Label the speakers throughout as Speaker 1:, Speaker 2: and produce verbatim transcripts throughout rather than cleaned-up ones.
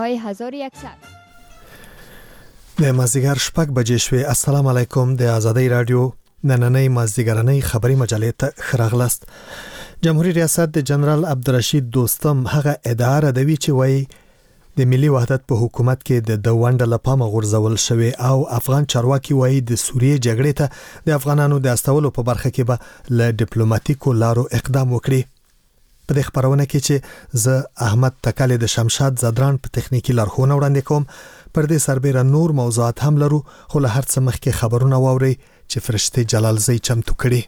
Speaker 1: های هزار و یکصد
Speaker 2: د مازدیګر شپږ بجې شوې. السلام علیکم. د آزادۍ رادیو نننۍ مازدیګرنۍ خبری مجلې ته خراغلاست. جمهوریت ریاست د جنرال عبدالرشید دوستم هغه ادعا ردوي چې وایي د ملي وحدت په حکومت کې د دوانډه لپاره غورځول شوی او افغان چارواکي وایي د سوریې جګړې ته د افغانانو د استولو په برخه کې به له ډیپلوماټیکو لارو اقدام وکړي. په دې خبرونه کې چې زه احمد تکاله د شمشاد زدران په تخنیکی لارښوونه وړاندې کوم، پر دې سربېره نور موضوعات هم لرو، خو له هر څه مخکې خبرونه واوري چې فرشته جلالزی چمتو کړي.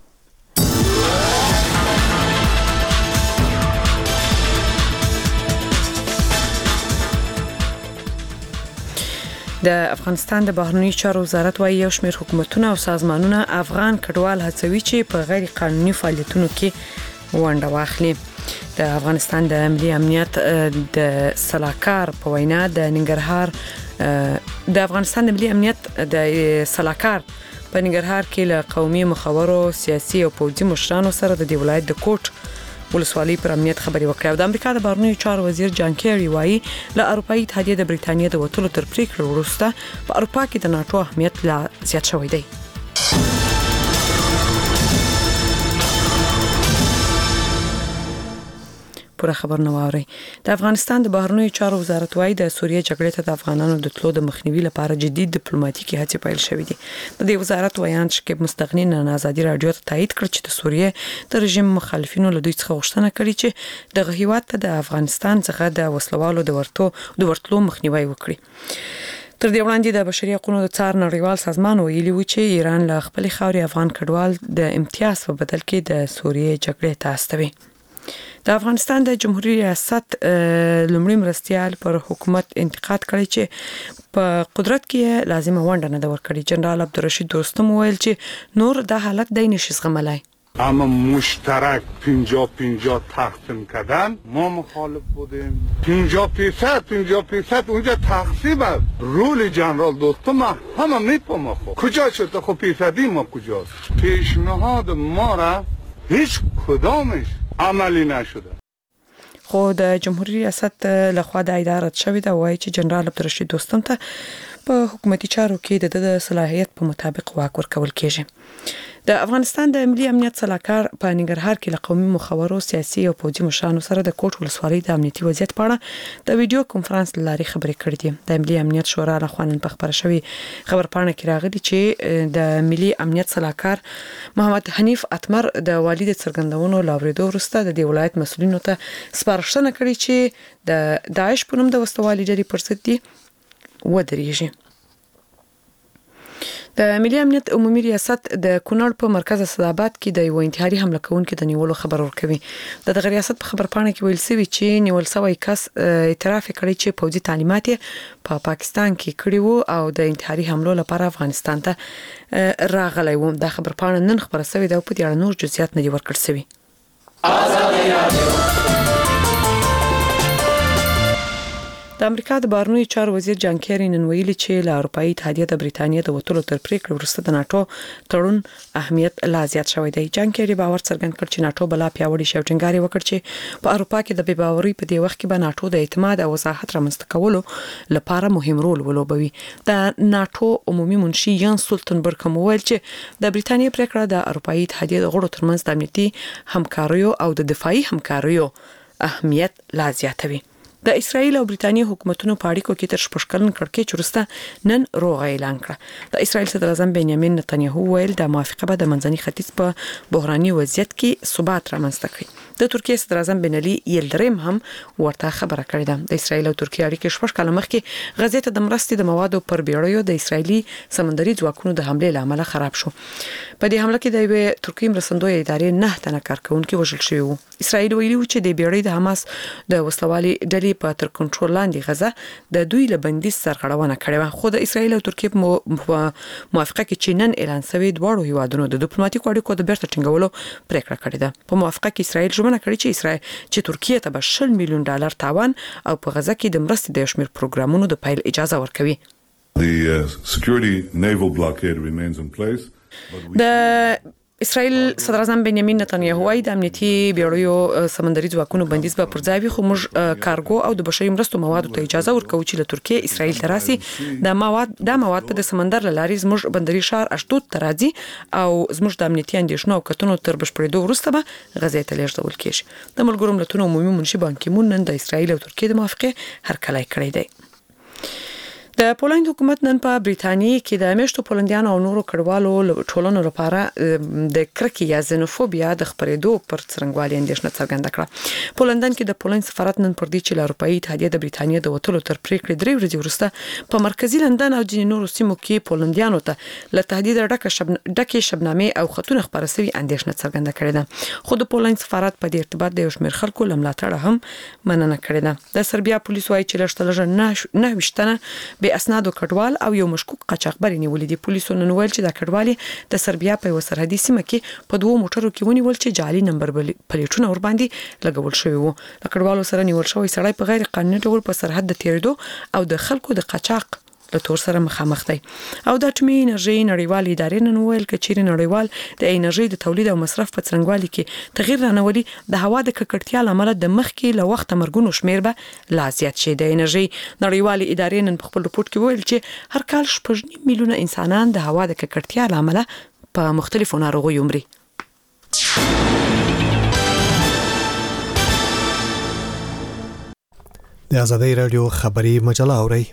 Speaker 3: د افغانستان د بهرنی چارو وزارت وايي یو شمېر حکومتونه او سازمانونه افغان کډوال هڅوي چې په غیر قانوني فعالیتونو کې ونډه واخلي. د افغانستان د ملي امنیت د سلاکار په وینا د ننګرهار د افغانستان د ملي امنیت د سلاکار په ننګرهار کې له قومي مخورو، سیاسي او پوځي مشرانو سره د ولایت د کوټ ولسوالۍ پر امنیت خبري وکړه. د امریکا د بهرنیو چارو وزیر جان کیری وایي له اروپאי اتحادیه د بریټانیا د وټولو تر پریکړې وروسته په اروپا کې د ناتو اهمیت لا زیات شوی دی. پوره خبر نه واره. د افغانستان د بهرنیو چارو وزارت وايي د سوریې جګړې ته د افغانانو د تلو د مخنیوي لپاره جدي ډیپلوماټیکي هڅې پیل شوې دي. د دې وزارت ویان شکیب مستغنی نن آزادي رادیو ته تایید کړ چې د سوریې د رژیم مخالفینو له دوی څخه غوښتنه کړې چې د هیواد ته د افغانستان څخه د وسلوالو د ورتو د ورتلو مخنیوي وکړي. تر دې وړاندې د بشري حقوقو د څار نړیوال سازمان ویلي و چې ایران له خپل خاوري افغان کډوال د امتیاز په بدل کې د سوریې جګړې ته استوي. د افغانستان د جمهوریت ریاست لومړی مرستیال پر حکومت انتقاد کړی چې په قدرت کې لازمه ونډه نه ورکړي. جنرال عبدالرشید دوستم ویل چې نور د حالت دای نشي زغملای.
Speaker 4: اما مشترک پنجاه پنجاه تقسیم کردن ما مخالف بودیم. پنجاه فیصد پنجاه فیصد اونجا تقسیم است. رول جنرال دوستم همه میفهمه. خب کجا شده؟ خب فیصدی ما کجاست؟ پیشنهاد ما را هیچ کدامش عملی نشده.
Speaker 3: خو د جمهوریت ریاست لخوا د اداره شوی دا وایي چې جنرال عبدالرشید دوستم ته په حکومتي چارو کې د صلاحیت په مطابق واک ورکول کېږي. د افغانستان د ملي امنیت سلاکار په ننګرهار کې له قومي مخورو، سیاسي او پوځي مشرانو سره د کوټ ولسوالۍ د امنیتي وضعیت په اړه د ویډیو کانفرنس لاري خبرې کړې دي. د ملي امنیت شورا لخوا نن په خبره شوی خبرپاڼه کې راغلي چې د ملي امنیت سلاکار محمد حنیف اتمر د والد څرګندونو لاوریدو وروسته د دې ولایت مسؤلینو ته سپارښتنه کړې چې د داعش په نوم د وسوالي ډلې پر ضد دي ودرېږي. د ملي امنیت عمومي ریاست د کونړ په مرکز اسداباد کې د یو انتحاري حمله کوونکو د نیولو خبر ورکوي. د دغه ریاست په خبرپاڼه کې ویل شوی چې نیول شوی کس اعتراف کړی چې پوځي تعلیمات په پا پاکستان کې کړی وو او د انتحاري حملو لپاره افغانستان ته راغلی و. د خبرپاڼه نن خبره شوې ده او په دې اړه نور جزئیات نه دي ورکړل شوي. د امریکا د بهرنیو چارو وزیر جان کیری نن ویلي چې له اروپאי اتحادیه د بریټانیا د وټولو تر پریکړې وروسته د ناتو تړون اهمیت لا زیات شوی دی. جان کیری باور څرګند کړ چې ناتو بلا پیاوړی شو ټینګار وکړ چې په اروپا کې د بې باورۍ په دې وخت کې به ناتو د اعتماد او وضاحت رامنځته کولو لپاره مهم رول ولوبوي. د ناتو عمومي منشي یان سولتنبرګ هم ویل چې د بریټانیا پریکړه د اروپאי اتحادیه د غړو ترمنځ د امنیتي همکاریو او د دفاعي همکاریو اهمیت لا زیاتوي. د اسرایل او بریټانیا حکومتونو په اړیکو کې تر شپږ کلن کړکېچ وروسته نن روغه اعلان کړه. د اسرایل صدر اعظم بنیامین نتنیاهو ویل د موافقه به د منځني ختیځ په بحراني وضعیت کې ثبات رامنځته کړي. د ترکیه صدر اعظم بن علي یلدریم هم ورته خبره کړې ده. د اسرایل او ترکیه اړیکې شپږ کال مخکې غزې ته د مرستې د موادو پر بیړیو د اسرایلی سمندري ځواکونو د حمله لامل خراب شو. په دې حمله کې د یوې ترکیه مرستندوی ادارې نه تنه کارکونکو وژل شوی وو. اسرایل ویلي و چې د بیړۍ د حماس د وسلوالي ډلې په تر کنټرول لاندې غزه د دوی له بندیز سرغړونه کړې و. خو د اسرایل او ترکیه موافقه کې چې نن اعلان شوی دواړو هیوادونو د ډیپلوماټیکو اړیکو د بیرته ټینګولو پریکړه کړې ده. په موافقه کې اسرایل ژمنه کړې چې اسرایل چې ترکیه ته به شل میلیون ډالر تاوان او په غزه کې د مرستې د شمیر پروګرامونو د پیل اجازه ورکوي.
Speaker 5: The uh, security naval blockade remains in place.
Speaker 3: د اسرائیل صدر اعظم بنیامین نتانیاهو وايي د امنیتي بیړیو سمندري ځواکونو بندیز به پر ځای وي، خو موږ کارګو او د بشري مرستو موادو ته اجازه ورکوو چې له ترکیه اسرائیل ته راسي. د مواد د مواد په سمندر لاري زموږ بندري شهر اشدود ته راځي او زموږ د امنیتي اندېښنو او کتنو تر بشپړېدو وروسته به غزې ته لیږدول کېږي. د ملګرو ملتونو عمومي منشي بان کی مون نن د اسرائیل او ترکیه د موافقې هرکلی کړی دی. د پولند حکومت نن په بریتانیا کې د میشتو پولندیانو او نورو کډوالو ټولنو لپاره د کرکې یا زینوفوبیا د خپرېدو پر څرنګوالي اندېښنه څرګنده کړه. پولندن کې د پولند سفارت نن پر دې چې له اروپאי اتحادیه د بریتانیا د وټولو تر پریکړې درې ورځې وروسته په مرکزی لندن او ځینې نورو سیمو کې پولندیانو ته له تهدید ډکه شب ډکه شبنامې او خطونه خبره سوي اندېښنه څرګنده کړې ده. خو د پولند سفارت په دې ارتباط د یو شمېر خلکو لملاتړ هم مننه کړې ده. د سربیا پولیس وايي چې لږ نه وشتنه به اسناد کډوال او یو مشکوک قاچاقبر نیولې دي. پولیسو نن ویل چې د کډوالي د سربیا په یو سرحدي سیمه کې په دوه موټرو کې ونیول چې جعلي نمبر پلیټونه ور باندې لګول شوی وو. د کډوالو سره نیول شوی سړی په غیر قانوني ډول په سرحد د تیریدو او د خلکو د قاچاق له تور سره مخامخ دی. او د اټومي انرژي نړیوال ادارې نن ویل چې نړیوال د انرژي د تولید او مصرف په څرنګوالي کې تغیر رانولي د هوا د ککړتیا لامل د مخ کې له وخت مرګونو شمیر به لا زیات شي. د انرژي نړیوال ادارې نن په خپل رپورت کې ویل چې هر کال شپږ میلیونه انسانان د هوا د ککړتیا لامل په مختلفو ناروغیو مري.
Speaker 2: د آزادۍ رادیو خبري مجله اوري.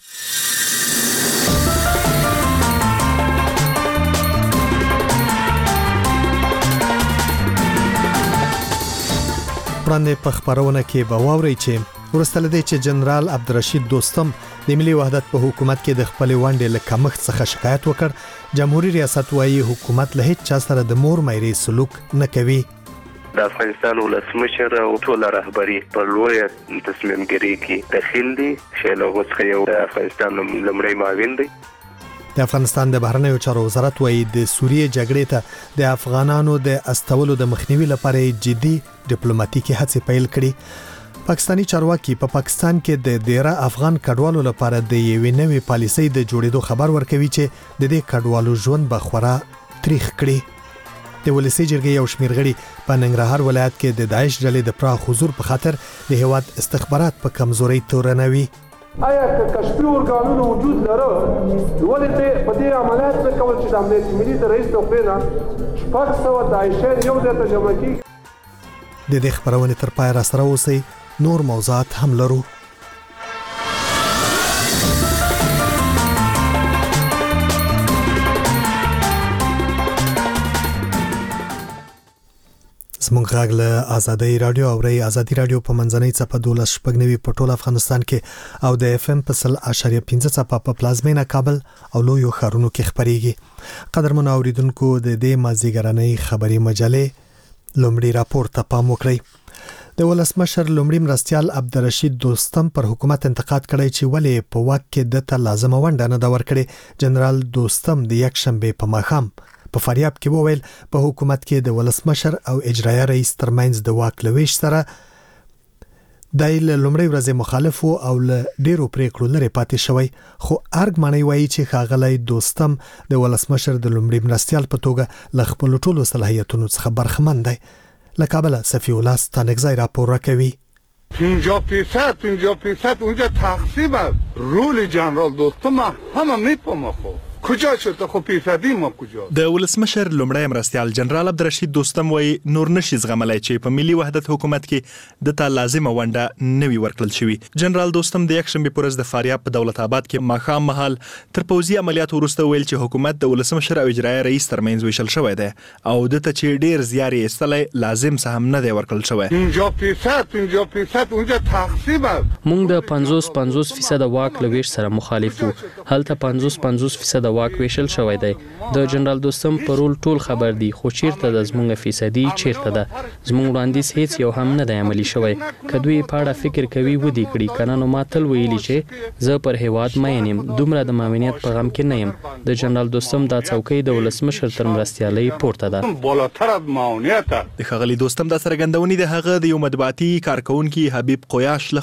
Speaker 2: وړاندې په خبرونه کې به واورئ چې وروسته له دې چې جنرال عبدالرشید دوستم د ملي وحدت په حکومت کې د خپل ونډې له کمښت څخه شکایت وکړ، جمهوریت ریاست وايي حکومت له هیڅ چا سره د مور مېرې سلوک نه کوي.
Speaker 1: د افغانستان ولسمشر او ټول رهبری په لوی تصمیمګرۍ کې دخیل دي چې له غوښتنې یو د افغانستان لمړی معاون دی.
Speaker 2: د افغانستان د بهرنیو چارو وزارت وايي د سوریې جګړې ته د افغانانو د استولو د مخنیوي لپاره جدي ډیپلوماټیکي هڅې پیل کړي. پاکستانی چارواکي په پا پاکستان کې د ډیره افغان کډوالو لپاره د یوې نوې پالیسۍ د جوړېدو خبر ورکوي چې د دې کډوالو ژوند به خورا تریخ کړي. د ولسی جرګې یو شمېر غړي په ننګرهار ولایت کې د داعش ډلې د پراخ حضور په خاطر د هیواد استخبارات په کمزوري تورنوي.
Speaker 5: آیا که کشفي ارګانونو وجود لره ولې ته په دې عملیات نه کول چې د امنیت ملي د رئیس توقینا شپږ سوه داعشیان یو ځای ته جمع کیږي.
Speaker 2: د دې خبرونې تر پای را سره اوسئ، نور موضوعات هم لرو. زمونږ غږ له آزادۍ رادیو اوري. آزادۍ رادیو په منځنۍ څپه دولس شپږ نوي په ټول افغانستان کې او د اف ام په سل اشاریه پنځه څپه په پلازمینه کابل او لویو ښارونو کې خبريږي. قدرمن اوریدونکو د دې مازیګرنۍ خبري مجلې لومړی راپور ته پام وکړئ. د ولسمشر لومړی مرستیال عبدالرشید دوستم پر حکومت انتقاد کړی چې ولې په واک کې دته لازمه ونډه نه دا ورکړي. جنرال دوستم د یک شنبه په ماښام په فاریاب کې وویل په حکومت کې د ولسمشر او اجرایه رئیس ترمنځ د واک لويش سره د لومړی ورځې مخالف او له ډیرو پریکړو لري پاتې شوی. خو ارګ معنی وایي چې خاغلی دوستم د ولسمشر د لومړي مرستیال په توګه له خپل ټولو صلاحیتونو څخه برخمن دی. له کابل صفی الله ستانکزی راپور راکوي.
Speaker 4: پنجاه فیصد پنجاه فیصد اونجا تقسیم است. رول جنرال دوستم همه میپامه. خب کجا شد؟ خو فیصدی ما کجا؟
Speaker 6: د ولسمشر لومړی مرستیال جنرال عبدالرشید دوستم وایي نور نشي زغملای چې په ملي وحدت حکومت کې د تا لازمه ونډه نوي ورکړل شوی. جنرال دوستم د یک شنبه پورز د فاریاب په دولت آباد کې ماښام مهال تر پوځي عملیات وروسته ویل چې حکومت د ولسمشر او اجرایه رئیس ترمنځ ویشل شوی دی او د ته چې ډیر زیاري استلای لازم سهم نه دی ورکړل شوی.
Speaker 4: پنجاه فیصد پنجاه فیصد اونجا تقسیم است.
Speaker 7: موږ د پنځوس پنځوس فیصد واک لويش سره مخالف وو. هلته پنځوس پنځوس فیصد واک ویشل شوی دی. د جنرال دوستم پرول ټول خبر دی خو چیرته د زمونږ فیصدي چیرته ده. زمونږ وړاندیز هیڅ یو هم نه دی عملی شوی. کدوې پاړه فکر کوي ودی کړي کنه نو ما تل ویلي چې زه پر هیواد مې نیم دومره د مامنیت په غم کې نه یم. د جنرال دوستم دا څوکۍ د ولسمشر تر مرستیالۍ پورته ده.
Speaker 4: بالاتر از مامنیت.
Speaker 6: د خغلی دوستم د سرګندونې د هغه د یو مطبوعاتي کارکونکو حبیب قیاش لخوا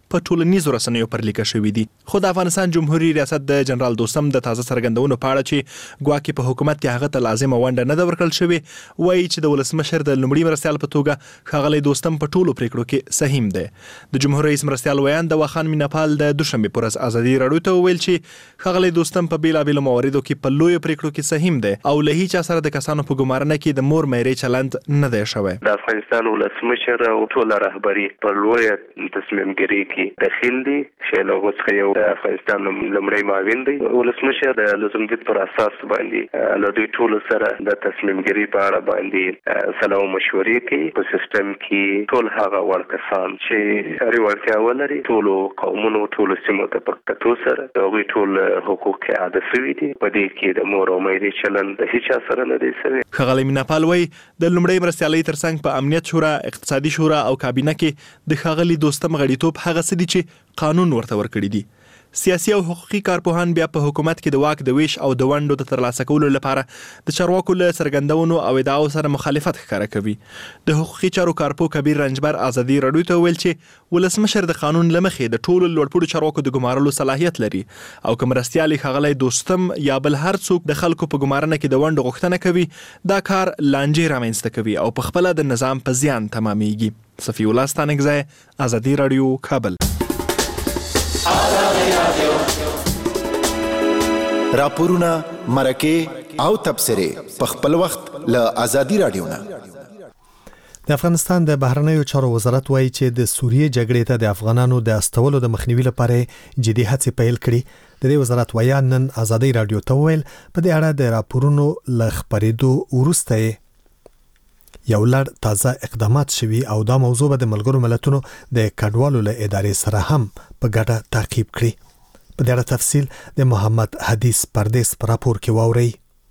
Speaker 6: په ټولنیزو رسنیو پر لیکل شوې دي. خو د افغانستان جمهوریت ریاست د جنرال دوستم د تازه څرګندونو په اړه چې ګواکې په حکومت کې هغه ته لازمه ونډه نه ده ورکړل شوې، وایي چې د ولسمشر د لومړي مرستیال په توګه ښاغلی دوستم په ټولو پریکړو کې سهیم دی. د جمهور رئیس مرستیال ویان د واخان میناپال د دوشنبه پر ورځ ازادي راډیو ته وویل چې ښاغلی دوستم په بیلابیلو مواردو کې په لویو پریکړو کې سهیم دی او له هیچا سره د کسانو په ګمارنه کې د مور میرې چلند نه دی شوی.
Speaker 1: د افغانستان ولسمشر او ټول رهبری په لوی تصمیم ګیری کې داخل دي چې له اوسه یو د افغانستان لمړی معاون دی. ولسمشر د لزومدید پر اساس باندې له دوی ټول سره د تصمیم ګیری په اړه باندې سلام مشورې کوي. په سیستم کې ټول هغه ورکسان چې اړتیا ولري ټول قومونو ټول سیمو ته په کتو سره دوی ټول حقوق عادي شوي دي. په دې کې د مور او میرې چلند د هیڅ سره نه دی شوی.
Speaker 6: ښاغلی میناپال وایي د لومړۍ مرستیالۍ ترڅنګ په امنیت شورا، اقتصادي شورا او کابینه کې د ښاغلي دوستم غړیتوب هغه څه دي چې قانون ورته ورکړي دي. سیاسي او حقوقي کارپوهان بیا په حکومت کې د واک د ویش او د ونډو د ترلاسه کولو لپاره د چارواکو له څرګندونو او ادعاو سره مخالفت ښکاره کوي. د حقوقي چارو کارپو کبیر رنجبر ازادي راډیو ته ویل چې ولسمشر د قانون له مخې د ټولو لوړپوړو چارواکو د ګمارلو صلاحیت لري او که مرستیال ښاغلی دوستم یا بل هر څوک د خلکو په ګمارنه کې د ونډو غوښتنه کوي، دا کار لانجې رامنځته کوي او په خپله د نظام په زیان تمامیږي. صفی الله ستانکزی، ازادي راډیو، کابل.
Speaker 8: راپورونه، مرکې او تبصرې په خپل وخت له ازادي راډیو نه.
Speaker 2: د افغانستان د بهرنیو چارو وزارت وایي چې د سوریې جګړې ته د افغانانو د استولو د مخنیوي لپاره جدي هڅې پیل کړي. د دې وزارت ویان نن ازادي راډیو ته ویل په دې اړه د راپورونو ل خبرېدو وروسته یو لړ تازه اقدامات شوي او دا موضوع به د ملګرو ملتونو د کډوالو له ادارې سره هم په ګډه تعقیب کړي. په دې اړه تفصیل د محمد حدیث پردیس پر راپور کې واوري.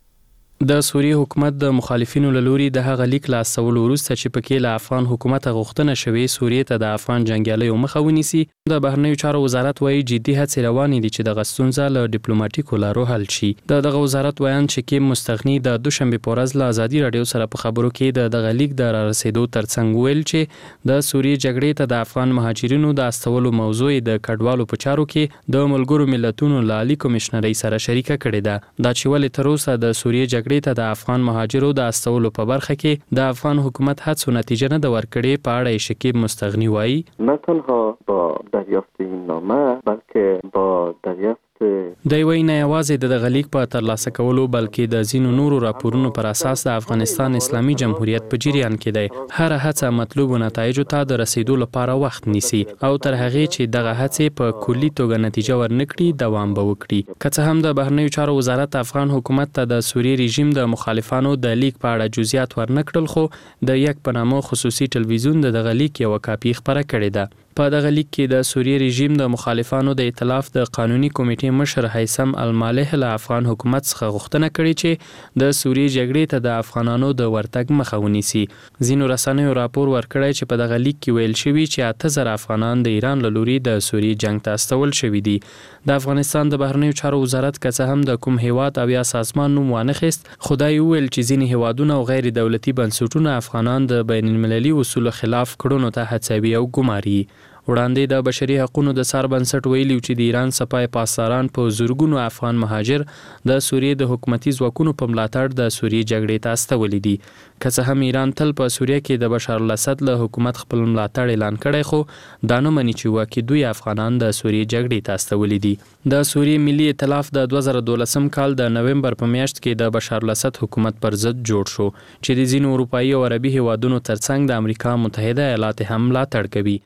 Speaker 7: د سوریې حکومت د مخالفینو له لوري د هغه لیک لا سوال وروسته چې پکې له افغان حکومت غوښتنه شوې سوریې ته د افغان جنگیالیو مخه ونیسي، د بهرنیو چارو وزارت وایي جدي هڅې روانې دي چې د ستونزه له ډیپلوماټیکو لارو حل شي. د دغه وزارت ویان چې کیم مستغنی د دوشنبه په ورځ له ازادي راډیو سره په خبرو کې د دغه لیک د رارسېدو ترڅنګ ویل چې د سوریې جګړې ته د افغان مهاجرینو د استولو موضوع د کډوالو په چارو کې د ملګرو ملتونو لالي کمشنرۍ سره شریکه کړې ده. دا چې ولې تر اوسه د سوریې جګړې ته د افغان مهاجرو د استولو په برخه کې د افغان حکومت هڅو نتیجه نه ده ورکړې په اړه یې شکیب مستغنی وایي.
Speaker 9: نه تنها با دریافت این نامه بلکه با دریافت
Speaker 7: د یوې نه یوازې د دغه لیک په ترلاسه کولو بلکې د ځینو نورو راپورونو پر اساس د افغانستان اسلامي جمهوریت په جریان کې دی. هر هڅه مطلوبو نتایجو ته د رسیدو لپاره وخت نیسي او تر هغې چې دغه هڅې په کلي توګه نتیجه ورنکړي دوام به وکړي. که څه هم د بهرنیو چارو وزارت افغان حکومت ته د سوریې رژیم د مخالفانو د لیک په اړه جزئیات ورنکړل، خو د یک په نامه خصوصي ټلویزیون د دغه لیک یو کاپي خبره کړې ده. په دغه لیک کې د سوریې رژیم د مخالفانو د ائتلاف د قانوني کمیټې مشر هیثم المالح له افغان حکومت څخه غوښتنه کړې چې د سوریې جګړې ته د افغانانو د ورتګ مخه ونیسي. ځینو رسنیو راپور ورکړی چې په دغه لیک کې ویل شوي چې اته زره افغانان د ایران له لوري د سوریې جنگ ته استول شوي دي. د افغانستان د بهرنیو چارو وزارت که څه هم د کوم هیواد او یا سازمان نوم وانخیست، خدای ویل چې ځینې هیوادونه او غیر دولتي بنسټونه افغانان د بین المللي اصولو خلاف کړنو ته هڅوي او ګماري. وړاندې د بشري حقوقو د سر بنسټ ویلي چې د ایران سپای پاسداران په زورګونو افغان مهاجر د سوریې د حکومتي ځواکونو په ملاتړ د سوریې جګړې ته استولي دي. که څه هم ایران تل په سوریه کې د بشار الاسد له حکومت خپل ملاتړ اعلان کړی، خو دا نه مني چې واقعي دوی افغانان د سوریې جګړې ته استولي دي. د سوریې ملي ائتلاف د دوه زره دولسم کال د نومبر په میاشت کې د بشار الاسد حکومت پر ضد جوړ شو چې د ځینو اروپایي او عربي هیوادونو ترڅنګ د امریکا متحده ایالات هم ملاتړ کوي.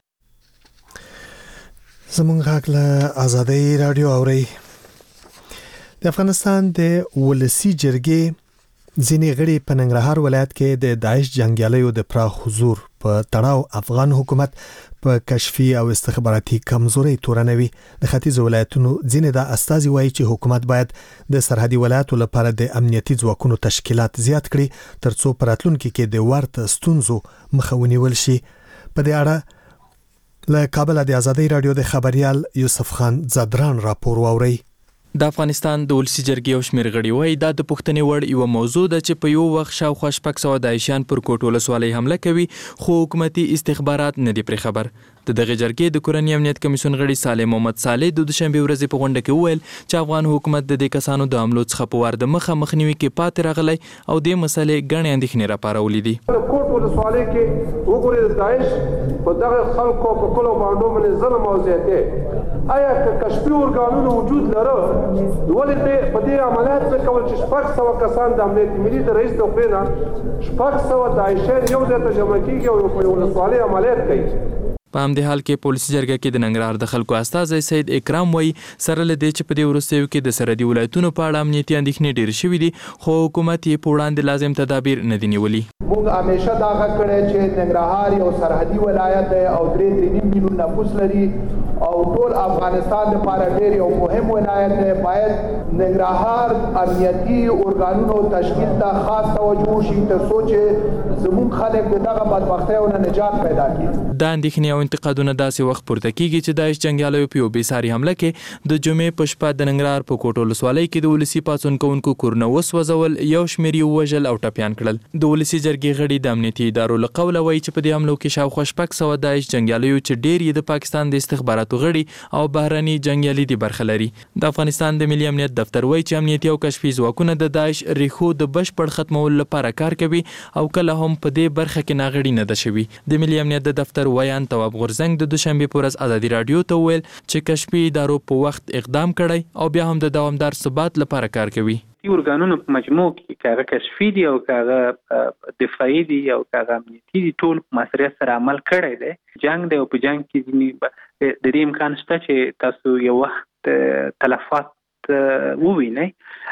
Speaker 2: زمونږ غږ له ازادي راډیو اوري. د افغانستان د ولسی جرګې ځینې غړي په ننګرهار ولایت کې د داعش جنگیالیو د پراخ حضور په تړاو افغان حکومت په کشفي او استخباراتي کمزوري تورنوي. د ختیځ ولایتونو ځینې د استازي وایي چې حکومت باید د سرحدي ولایتو لپاره د امنیتي ځواکونو تشکیلات زیات کړي ترڅو پراتلونکو کې د ورته ستونزو مخه ونیول شي. په دې اړه له کابل د ازادي راډیو د خبريال یوسف خان زدران راپور واوري.
Speaker 10: د افغانستان د ولسی جرګې او شمیر غړي وایي دا د پښتنې وړ یو موضوع ده چې په یو وخت شاوخوا شپږ سوه داعشیان پر کوټ ولسوالۍ حمله کوي، خو حکومتي استخبارات نه دي پرې خبر. د دغه جرګې د کورنۍ امنیت کمیسیون غړي صالح محمد صالح د دوشنبه ورځې په غونډه کې وویل چې افغان حکومت د دې کسانو د حملو څخه په وار د مخه مخنیوي کې پاتې راغلی او د مسلې ګڼې اندېښنې راپارولې دي.
Speaker 5: کوټ ولسوالۍ کې وګورئ د داعش په دغه خلکو په کلو باندې باندې ظلم او زیاتې آیا که کشفي ارګانونو وجود لره ولې دې په دې عملیات نه کول چې شپږ سوه کسان د امنیت ملي د رئیس د خولې نه شپږ سوه داعشیان یو ځای ته جمع کېږي او په ولسوالۍ عملیات کوي.
Speaker 10: په همدې حال کې پولیسي جرګه کې د ننګرهار د خلکو استازی سید اکرام وایي سره له دې چې په دې وروستیو کې د سرحدي ولایتونو په اړه امنیتي اندېښنې ډېرې شوي دي خو حکومت یې په وړاندې لازم تدابیر نه دي نیولي.
Speaker 11: موږ همیشه دا غږ کړی چې ننګرهار یو سرحدي ولایت دی او درې درې نیم میلیون نفوس لري او ټول افغانستان لپاره ډېر یو مهم ولایت دی. باید ننګرهار امنیتي ارګانونو تشکیل ته خاص توجه وشي تر څو چې زموږ خلک د دغه بدبختیو نه نجات پیدا کړي.
Speaker 10: دا اندېښنې او انتقادونه داسې وخت پورته کیږي چې داعش جنګیالیو په یو بېساري حمله کې د جمعې په شپه د ننګرهار په کوټ ولسوالۍ کې د ولسي پاڅون کوونکو کورونه وسوځول، یو شمېر یې ووژل او ټپیان کړل. د ولسي جرګې غړي د امنیتي ادارو له قوله وایي چې په دې حملو کې شاوخوا شپږ سوه داعش جنګیالیو چې ډېر یې د پاکستان د استخباراتو غړي او بهرني جنګیالي دي برخه لري. د افغانستان د ملي امنیت دفتر وایي چې امنیتي او کشفي ځواکونه د داعش ریښو د بشپړ ختمولو لپاره کار کوي او کله هم په دې برخه کې ناغړي نه ده شوي. د ملي امنیت د دفتر ویان تواب غورزنګ د دوشنبه په ورځ ازادي راډیو ته وویل چې کشفي ادارو په وخت اقدام کړی او بیا هم د دوامدار ثبات لپاره کار کوي.
Speaker 12: ارګانونو په مجموع کې کاغه کشفي دي او کاغه دفاعي دي او کاغه امنیتي دي ټول په مسؤلیت سره عمل کړی دی. جنگ دی او په جنگ کې ځینې د دې امکان شته چې تاسو یو وخت تلفات ووینئ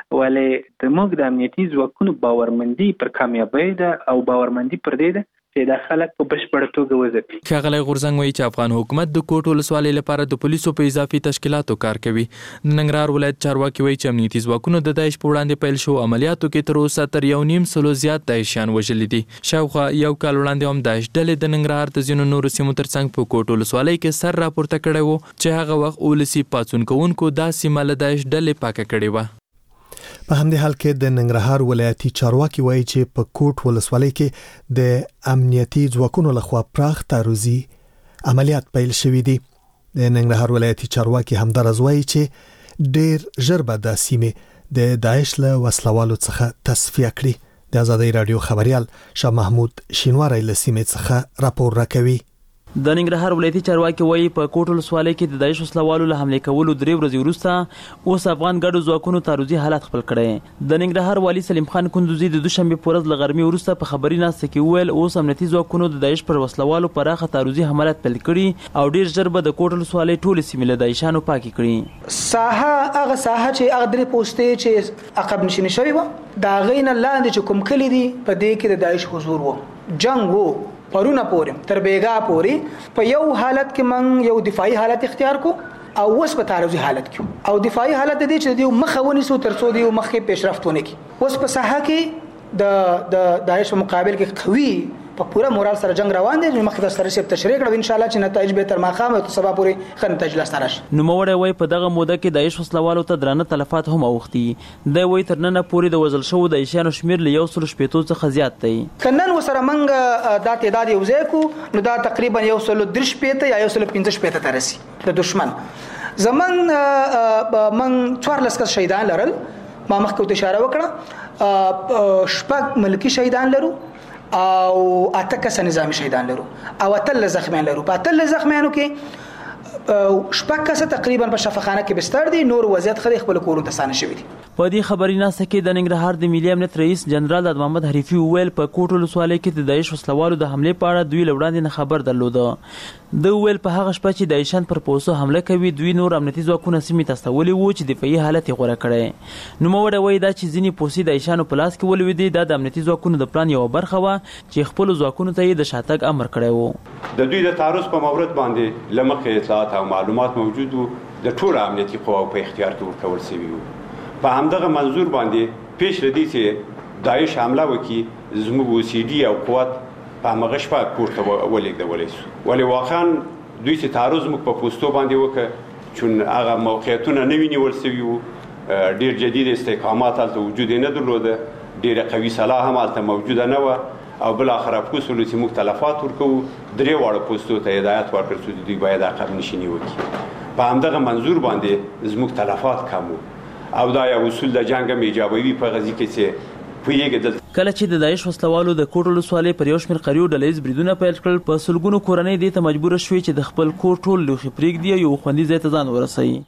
Speaker 12: ولې د موږ د امنیتي ځواکونو باورمندي پر کامیابۍ ده او باورمندي پر دې ده چې دا خلک په بشپړه توګه وځي.
Speaker 10: ښاغلی غورزنګ وایي چې افغان حکومت د کوټ ولسوالۍ لپاره د پولیسو په اضافي تشکیلاتو کار کوي. د ننګرهار ولایت چارواکي وایي چې امنیتي ځواکونو د داعش په وړاندې پیل شو عملیاتو کې تر اوسه تر یو نیم سلو زیات داعشیان وژلي دي. شاوخوا یو کال وړاندې هم داعش ډلې د ننګرهار د ځینو نورو سیمو ترڅنګ په کوټ ولسوالۍ کې سر راپورته کړی و چې هغه وخت ولسي پاڅون کوونکو دا سیمه له داعش ډلې پاکه کړې وه.
Speaker 2: په همدې حال کې د ننګرهار ولایتي چارواکي وایي چې په کوټ ولسوالۍ کې د امنیتي ځواکونو لخوا پراخ تعرضي عملیات پیل شوي دي. د ننګرهار ولایتي چارواکي همدارز وایي چې ډېر ژر به د سیمې د داعش له وسلوالو څخه تصفیه کړي. د ازادۍ راډیو خبريال شاه محمود شینواری له سیمې څخه راپور راکوي.
Speaker 13: د ننګرهار ولایتي چارواکي وایي په کوټ ولسوالۍ کې د داعش وسلوالو له حملې کولو درې ورځې وروسته اوس افغان ګډو ځواکونو تعرضي حالت خپل کړی. د ننګرهار والي سلیم خان کندوزي د دوشنبه په ورځ له غرمې وروسته په خبري ناسته کې وویل اوس امنیتي ځواکونو د داعش پر وسلوالو پراخه تعرضي حملات پیل کړي او ډېر ژر به د کوټ ولسوالۍ ټولې سیمې له داعشانو پاکې کړي.
Speaker 14: ساحه هغه ساحه چې هغه درې پوستې چې عقب نشینه شوی و دا غینه لاندې چې کوم کلی دي په دې کې د داعش حضور و جنگ وو پرونه پورې تر بیګا پورې په یو حالت کې من یو دفاعي حالت اختیار کو او اوس په تعرضي حالت کې او دفاعي حالت دې چې دیو مخه ونیسو تر څو دیو مخه پیشرفت ونه کی. اوس په ساحه کې د د داعش مقابل کې قوي په پوره مورال سره جنگ روان دی. مخکې د سره شپ تشریح کړو ان شاء الله چې نتایج به تر ماخامه او سبا پورې خن نتایج لاسترش.
Speaker 13: نو موړی وای په دغه موده کې داعش وسلوالو ته درانه تلفات هم اوختي. د وای تر نن پورې د وزل شو د ایشانو شمیر له یو سل شپېتو څخه زیات دی.
Speaker 14: کنن وسره منګه د تعداد یو ځای کو نو دا تقریبا یو سل درش شپېته یا یو سل پنځه شپېته ترسي د دشمن. زمون من څوارلس کس شهیدان لرل ما مخکې اشاره وکړه شپږ ملکی شهیدان لرو او اته کس نظامی شهیدان لرو او اتل زخمیان لرو. په اتل زخمیانو کې شپږ کس تقریبا په شفاخانه کې بستر دي نور وضعیت خري خپل کورونو ته سانه شوی دي.
Speaker 13: په دې خبري ناسته کې د ننګرهار د ملي امنیت رئیس جنرال عبد محمد حریفي وویل په کوټ ولسوالۍ کې د داعش وسلوالو د حمله په اړه دوی لوړاندې نه خبر درلوده. د ویل په هغه شپه چې داعشان پر پوسو حمله کوي دوی نور امنیتي ځواکونه سیمې ته استولي وو چې دفاعي حالت یې غوره کړی. نو موړی وایي دا چې ځینې پوسې داعشانو په لاس کې ولوېدې دا د امنیتي ځواکونو د پلان یوه برخه وه چې خپلو ځواکونو ته یې د شاتګ امر کړی و.
Speaker 15: د دوی د تعرض په مورد باندې له مخکې اطلاعات او معلومات موجود وو د ټولو امنیتي قواو په اختیار کې ورکول شوي وو. په همدغه منظور باندې پیش ردی چې داعش حمله وکړي زموږ اوسیډي او قوت په همغه شپه کور ته ولېږدولی سو. ولې واقعا دوی چې تعرض موږ په پوستو باندې وکړه چون هغه موقعیتونه نوي نیول سوي وو ډېر جدید استحکامات هلته وجود یې نه درلوده ډېره قوي سلاح هم هلته موجوده نه وه او بل اخر افکوس ولسی مختلفات ورکو درې واړه پوسټو ته هدایت ورکړ چې دوی باید عقب نشینی وکړي په همدغه منظور باندې زموږ تلفات کمو او دا یو اصول د جنگ ایجابوي په غزي کې چې
Speaker 13: کله چې د داعش وسلوالو د کوټ ولسوالۍ پر یو شمېر قریو ډلهییز بریدونه پیل کړل په سلګونو کورنۍ دې ته مجبور شوې چې د خپل کور ټول لوښي پرېږدي یو خوندي ځای ته ځان ورسوي.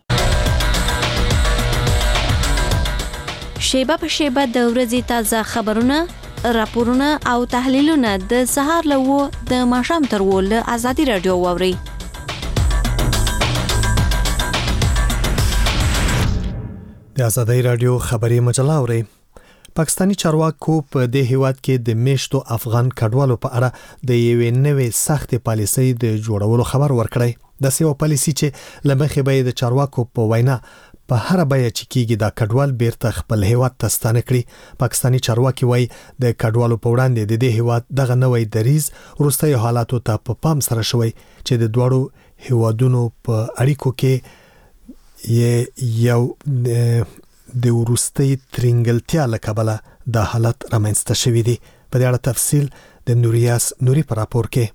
Speaker 16: شیبه په شیبه د ورځې تازه خبرونه، راپورونه او تحلیلونه د سهار له اوه د ماښام تر اوه له ازادي راډیو واورئ.
Speaker 2: د ازادي راډیو خبري مجله اورئ. پاکستانی چارواکو په دې هیواد کې د میشتو افغان کډوالو په اړه د یوې نوې سختې پالیسۍ د جوړولو خبر ورکړی. د سیو پالیسي چې لمخې به د چارواکو په وینا په هر بیه چې کېږي د کډوال بیرته خپل هیواد ته ستانه کړي. پاکستانی چارواکي وایي د کډوالو په وړاندې د دې هیواد دغه نوې دریز وروستي حالاتو ته په پام سره شوی چې د دوړو هیوادونو په اړیکو کې یو د وروستي ترنګلتیا له کبله د حالت رامنځته شوې دي. په دې اړه تفصیل د نوریاس نوري په راپور کې.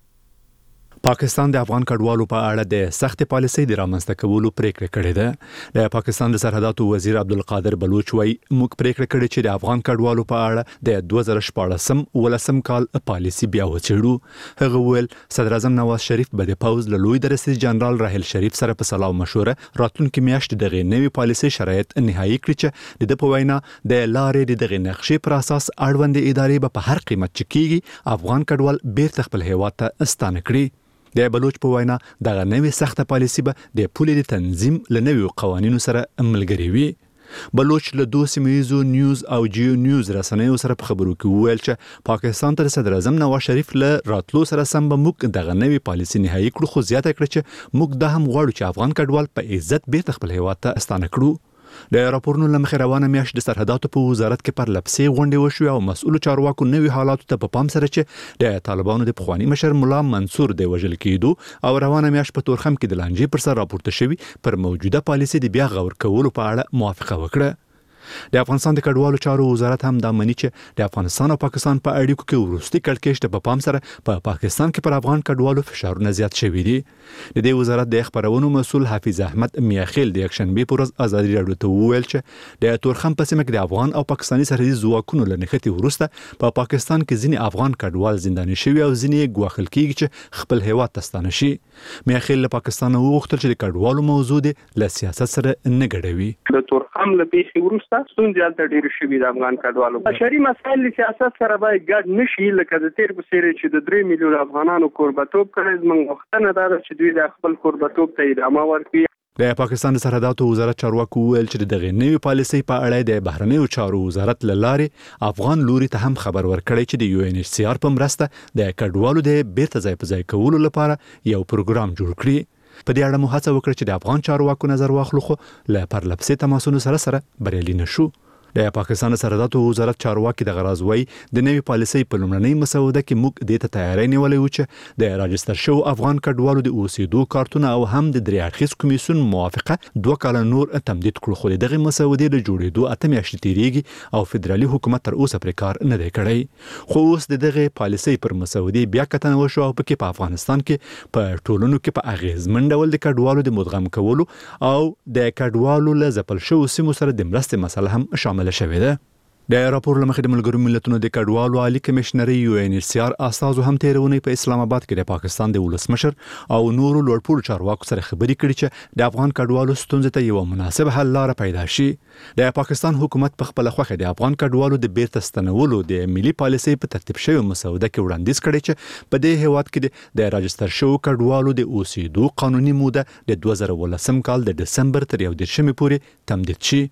Speaker 17: پاکستان د افغان کډوالو په اړه د سخت پالیسۍ د رامنځته کولو پریکړه کړې ده. د پاکستان د سرحداتو وزیر عبدالقادر بلوچ وايي موږ پریکړه کړې چې د افغان کډوالو په اړه د دوه زره شپاړسم ولسم کال پالیسي بیا وڅېړو. هغه ویل صدر اعظم نواز شریف به د پوز له لوی درسي جنرال راحل شریف سره په سلا او مشوره راتلونکي میاشت دغه نوې پالیسي شرایط نهایی کړي چې د په وینا د لارې دغه نقشې پر اساس اړوند ادارې به په هر قیمت چې کیږي افغان کډوال بیرته خپل هیواد ته ستانه کړي. د بلوچ په وینا دغه نوې سخته پالیسي به د پولې د تنظیم له نویو قوانینو سره ملګري وي. بلوچ له دوه سیمه نیوز او جیو نیوز رسنیو سره په خبرو کې وویل چې پاکستان تر صدر اعظم نواز شریف له راتلو سره سم به موږ دغه نوې پالیسي نهایی کړو، خو زیاته کړ چې موږ دا هم غواړو چې افغان کډوال په عزت بیرته خپل هیواد ته ستانه کړو. د راپورونو لمخې روانه میاشت د سرحداتو په وزارت کې پر لپسې غونډې وشوې او مسؤل چارواکو نوي حالاتو ته په پام سره چې د طالبانو د پخوانی مشر مولا منصور د وژل کېدو او روانه میاشت په تورخم کې د لانجې پر سر راپورته شوی پر موجوده پالیسي د بیا غور کولو په اړه موافقه وکړه. د افغانستان د کډوالو چارو وزارت هم دا مني چې د افغانستان او پاکستان په اړیکو کې وروستي کړکېچ په پام سره په پا پاکستان کې پر افغان کډوالو فشارونه زیات شوي دي. د دې وزارت د خبرونو مسؤل حافظ احمد میاخیل د یکشنبه پر ورځ ازادي راډیو ته وویل چې د تورخم په سیمه کې د افغان او پاکستاني سرحدي ځواکونو له نښتې وروسته په پا پاکستان کې ځینې افغان کډوال زنداني شوي او ځینې ګواښل کېږي چې خپل هیواد ته ستانه شي. میاخیل له پاکستان وغوښتل چې د کډوالو موضوع د سیاست سره نه ګډوي.
Speaker 18: د تورخم له پیښې وروسته ستونزې هلته ډېرې شوي د افغان کډوالو. بشري مسایل له سیاست سره باید ګډ نه شي، لکه د تېر په څېر چې د درې میلیون افغانانو کوربهتوب کړی. زموږ غوښتنه دا ده چې دوی د خپل کوربهتوب ته ادامه ورکړي.
Speaker 17: د پاکستان د سرحداتو وزارت چارواکو ویل چې دغه نوې پالیسي په اړه د بهرنیو چارو وزارت له لارې افغان لوري ته هم خبر ورکړی چې د یو ان ایچ سی آر په مرسته د کډوالو د بیرته ځای په ځای کولو لپاره یو پروګرام جوړ کړي. په دې اړه مو هڅه وکړه چې د افغان چارواکو نظر واخلو، خو له پرلپسې تماسونو سره سره بریالي نشو. د پاکستان سرحداتو وزارت چارواکي د غراز وای د نوې پالیسي په لومړنۍ مسوده کې موږ د ته تیاری نیولې و چې د راجستر شو افغان کډوالو د اوسېدو کارتونه او هم د درې اړخیز کمیسیون موافقه دوه کاله نور تمدید کړو، خو دغه مسودې د جوړېدو اته میاشتې تیریږي او فدرالي حکومت تر اوسه پر کار نه دی کړی. خو اوس دغه پالیسي پر مسودې بیا کتنه وشو او په په افغانستان کې په ټولنو کې په اغیزمن ډول د کډوالو د مدغم کولو او د کډوالو له ځپل شو سیمو سره د مرستې مسله هم شامل شوې ده. د راپور لمخې د ملګرو ملتونو د کډوالو عالی کمشنري یو ان ایچ سی آر استازو هم تیرونی په اسلام آباد کې د پاکستان د ولسمشر او نورو لوړپوړو چارواکو سره خبرې کړې چې د افغان کډوالو ستونزې ته یو مناسب حل لاره پیدا شي. د پاکستان حکومت په خپل خوخه د افغان کډوالو د بیرته ستنولو د ملي پالیسي په ترتیب شوی مسوده کې وړاندیز کړی چې په دې هیواد کې د راجستر شو کډوالو د اوسېدو قانوني موده د دوه زره ولسم کال د دسمبر تر یو دېرشمې پورې تمدید شي.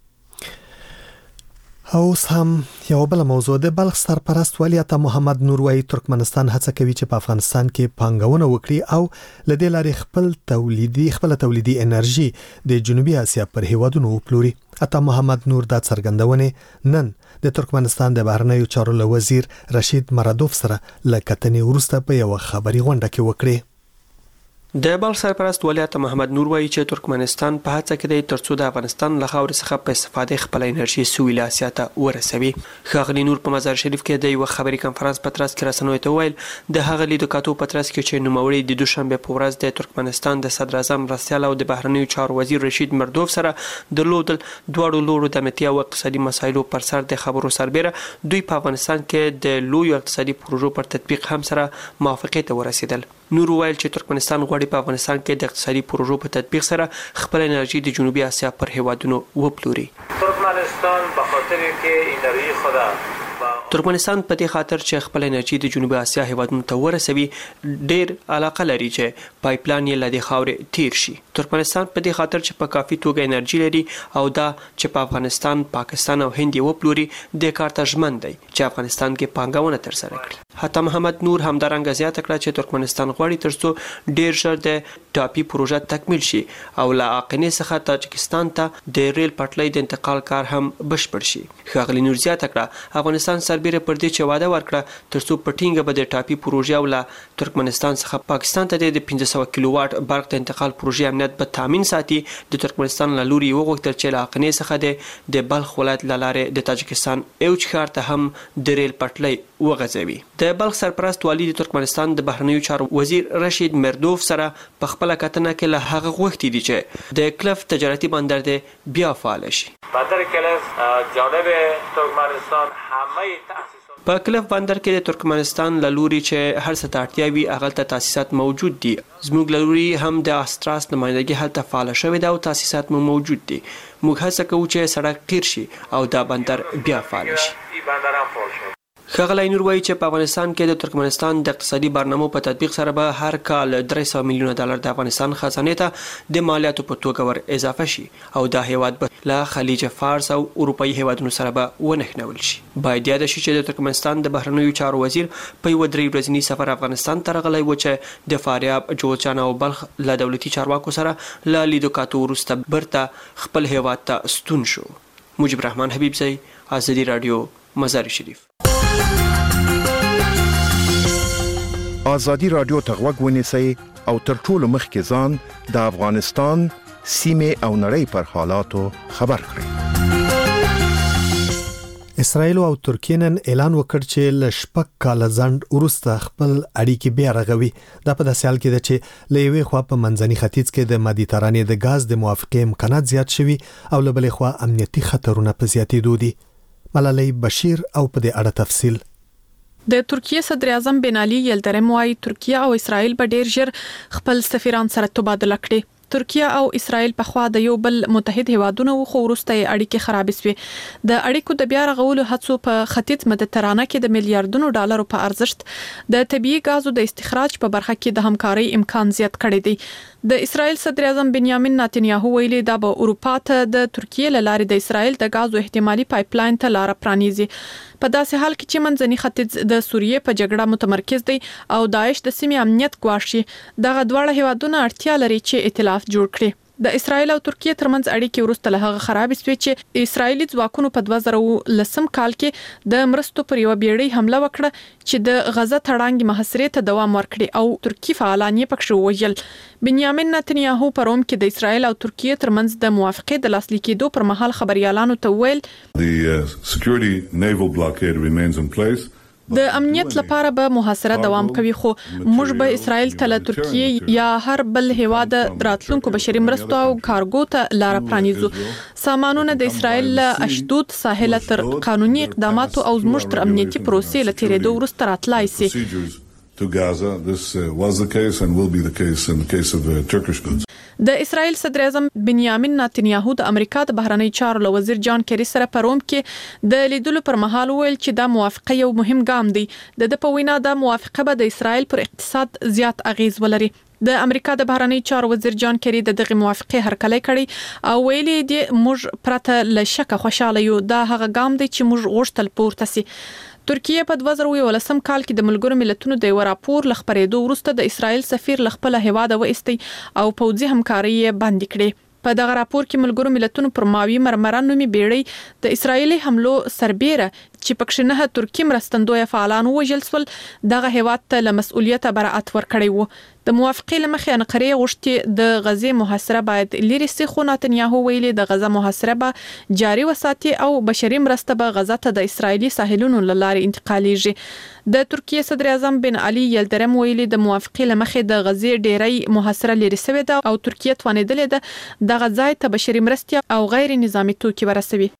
Speaker 2: اوس هم یو بل موضوع د بلخ سرپرست ولی عطا محمد نور وايي ترکمنستان هڅه کوي چې په افغانستان کې پانګونه وکړي او لدې لارې خپل تولیدي خپل تولیدي انرژي د جنوبي اسیا پر هیوادونو وپلوري. عطا محمد نور دا څرګندونه نن د ترکمنستان د بهرنیو چارو له وزیر رشید مرادوف سره له کتنې وروسته په یو خبري غونډه کې وکړه.
Speaker 19: د بلخ سرپرست ولی عطا محمد نور وایي چې ترکمنستان په هڅه کې دی ترڅو د افغانستان له خاورې څخه په استفادې خپل انرژي سویل اسیا ته ورسوي. ښاغلي نور په مزار شریف کې د یو خبري کنفرانس په ترڅ کې رسنیو ته ویل د هغه لیدو کاتو په ترڅ کې چې نوموړي د دوشنبه په ورځ د ترکمنستان د صدر اعظم مرستیال او د بهرنیو چارو وزیر رشید مردوف سره درلودل. دواړو لورو د امنیتي او اقتصادي مسایلو پر سر د خبرو سربېره دوی په افغانستان کې د لویو اقتصادي پروژو پر تطبیق هم سره موافقې ته ورسېدل. نور ویل چې ترکمنستان غواړي په افغانستان کې د اقتصادي پروژو په تطبیق سره خپل انرژي د جنوبي اسیا پر هیوادونو وپلوري.
Speaker 20: ترکمنستان به خاطر کې انرژي خود
Speaker 19: ترکمنستان په دې خاطر چې خپل انرژي د جنوبي اسیا هیوادونو ته ورسوي ډېر علاقه لري چې پایپلاین یې لدې خاورې تیر شي. ترکمنستان په دې خاطر چې په کافي توګه انرژي لري او دا چې په افغانستان، پاکستان او هند یې وپلوري د کار ته ژمن دی چې افغانستان کې پانګونه ترسره کړي. حتی محمد نور همدارنګه زیاته کړه چې ترکمنستان غواړي ترڅو ډېر ژر د ټاپي پروژه تکمیل شي او له اقینې څخه تاجکستان ته د ریل پټلۍ د انتقال کار هم بشپړ شي. ښاغلي نور زیاته کړه افغانستان سربېره پر دې چې واده ورکړه ترڅو په ټینګه به د ټاپي پروژې او له ترکمنستان څخه پاکستان ته د پنځه سوه کیلو واټ برق د انتقال پروژې امنیت به تامین ساتي. د ترکمنستان له لوري وغوښتل چې له اقینې څخه د د بلخ ولایت له لارې د تاجکستان اوج ښار ته هم د ریل پټلۍ وغځوي. د بلخ سرپرست والی د ترکمنستان د بهرنیو چارو وزیر رشید مردوف سره په خپل کتنه کې له هغه غوښتي دي چې د کلف تجارتي بندر د بیا فعال شي.
Speaker 20: بندر کلف جانب ترکمنستان همه تاسیسات
Speaker 19: په کلف بندر کې د ترکمنستان له لوري چې هر څه ته اړتیا وي هغه ته تاسیسات موجود دي. زموږ له لوري هم د استراس نمائندګي هلته فعاله شوې ده او تاسیسات مو موجود دي. موږ هڅه کوو چې سړک قیر شي او دا بندر بیا فعال شي.
Speaker 20: بندر هم فعال شي.
Speaker 19: ښاغلی نور وایي چې په افغانستان کې د ترکمنستان د اقتصادي برنامو په تطبیق سره به هر کال درې سوه میلیونه ډالر د افغانستان خزانې ته د مالیاتو په توګه ور اضافه شي او دا هیواد به له خلیج فارس او اروپایي هیوادونو سره به ونښلول شي. باید یاد شي چې د ترکمنستان د بهرنیو چارو وزیر په یوه درې ورځني سفر افغانستان ته راغلی و چې د فاریاب، جوزجان او بلخ له دولتي چارواکو سره له لیدو کاتو وروسته بیرته خپل هیواد ته ستون شو. مجيب رحمان حبیبزی، ازادي رادیو، مزار شریف.
Speaker 8: ازادي رادیو ته غوږ ونیسئ او تر ټولو مخکې ځان د افغانستان سیمې او نړۍ پر حالاتو خبر کړئ.
Speaker 2: اسرائیل او ترکیه نن اعلان وکړ چې ل شپږ کاله ځنډ وروسته خپل اړیکې بیا رغوي. دا په داسې حال کې ده چې له یوې خوا په منځني ختیځ کې د مدیترانې د غاز د موافقې امکانات زیات شوي او له بلې خوا امنیتي خطرونه په زیاتېدو دي. ملالۍ بشیر او په دې اړه تفصیل.
Speaker 21: د ترکیه صدر اعظم بن علي یلدرم وايي ترکیه او اسرائیل به ډیر ژر خپل سفیران سره تبادله کړي. ترکیه او اسرائیل په خوا د یو بل متحد هیوادونو خو وروسته اړیکې خراب شوي. د اړیکو د بیا رغولو هڅو په ختیځ مدیترانه کې د میلیارډونو ډالرو په ارزښت د طبيعي غازو د استخراج په برخه کې د همکارۍ امکان زیات کړی دی. د اسرائیل صدر اعظم بنیامین نتنیاهو ویلي دا به اروپا ته د ترکیه له لارې د اسرائیل د غازو احتمالي پایپلاین ته لار پرانیزي. په داسې حال کې چې منځني ختیځ د سوریې په جګړه متمرکز دی او داعش د سیمې امنیت ګواښي، دغه دواړه هیوادونه اړتیا لري چې ائتلاف جوړ کړي. د اسرائیل او ترکیه ترمنځ اړیکې وروسته له هغه خراب شوې چې اسرائیلي ځواکونو په دوه زره لسم کال کې د مرستو پر یو بیړۍ حمله وکړه چې د غزه تړانګې محاصرې ته دوام ورکړي او ترکی فعالان یې پکښ ووژل. بنیامین نتنیاهو په روم کې د اسرائیل او ترکیه ترمنځ د موافقې د لاسلیک کېدو پر مهال خبريالانو ته ویل
Speaker 22: The uh, security naval blockade remains in place.
Speaker 21: د امنیت لپاره به محاصره دوام کوي، خو موږ به اسرائیل ته له ترکیه یا هر بل هیواد راتلونکو بشري مرستو او کارګو ته لار پرانیزو. سامانونه د اسرائیل له اشدود ساحل تر قانوني اقداماتو او زموږ تر امنیتي پروسې له تیرېدو وروسته راتلای شي.
Speaker 22: To Gaza, this uh, was the case and will be the case in the case of uh, Turkish goods.
Speaker 21: د اسرائیل صدر اعظم بنیامین نتنیاهو د امریکا د بهرنی چارو له وزیر جان کری سره په روم کې د لیدلو پر مهال ویل چې دا موافقه یو مهم ګام دی. د د په وینا دا موافقه به د اسرائیل پر اقتصاد زیات اغیز ولري. د امریکا د بهرنی چارو وزیر جان کری د دغه موافقه هرکلی کړي او ویلي دی موږ پرته له شک خوشاله یو. دا هغه ګام دی چې موږ غوښتل پورته سي. ترکیه په دوه زره ولسم کال کې د ملګرو ملتونو د یو راپور لخبرېدو وروسته د اسرائیل سفیر لخپل هیواد وایستی او پوځي همکاري بند کړي. په دغه راپور کې ملګرو ملتونو پر ماوی مرمران نومي بیړۍ د اسرایلی حملو سربېره چې پکښ نه ترکی مرستندوی فعالان وژل سول دغه هیواد ته له مسؤلیت برائت ورکړی وو. د موافقې لمخې انقره غوښتي د غزې محاصره باید لري سي، خو نتنیاهو ویلي د غزه محاصره به جاري وساتي او بشري مرسته به غزه ته د اسرایلی ساحلونو له لارې انتقالیږي. د ترکیه صدر اعظم بن علي یلدرم ویلي د موافقې لمخې د غزې ډیری محاصره لري سوې ده او ترکیه توانیدلې ده دغه ځای ته بشري مرستې او غیر نظامی توکي ورسوي.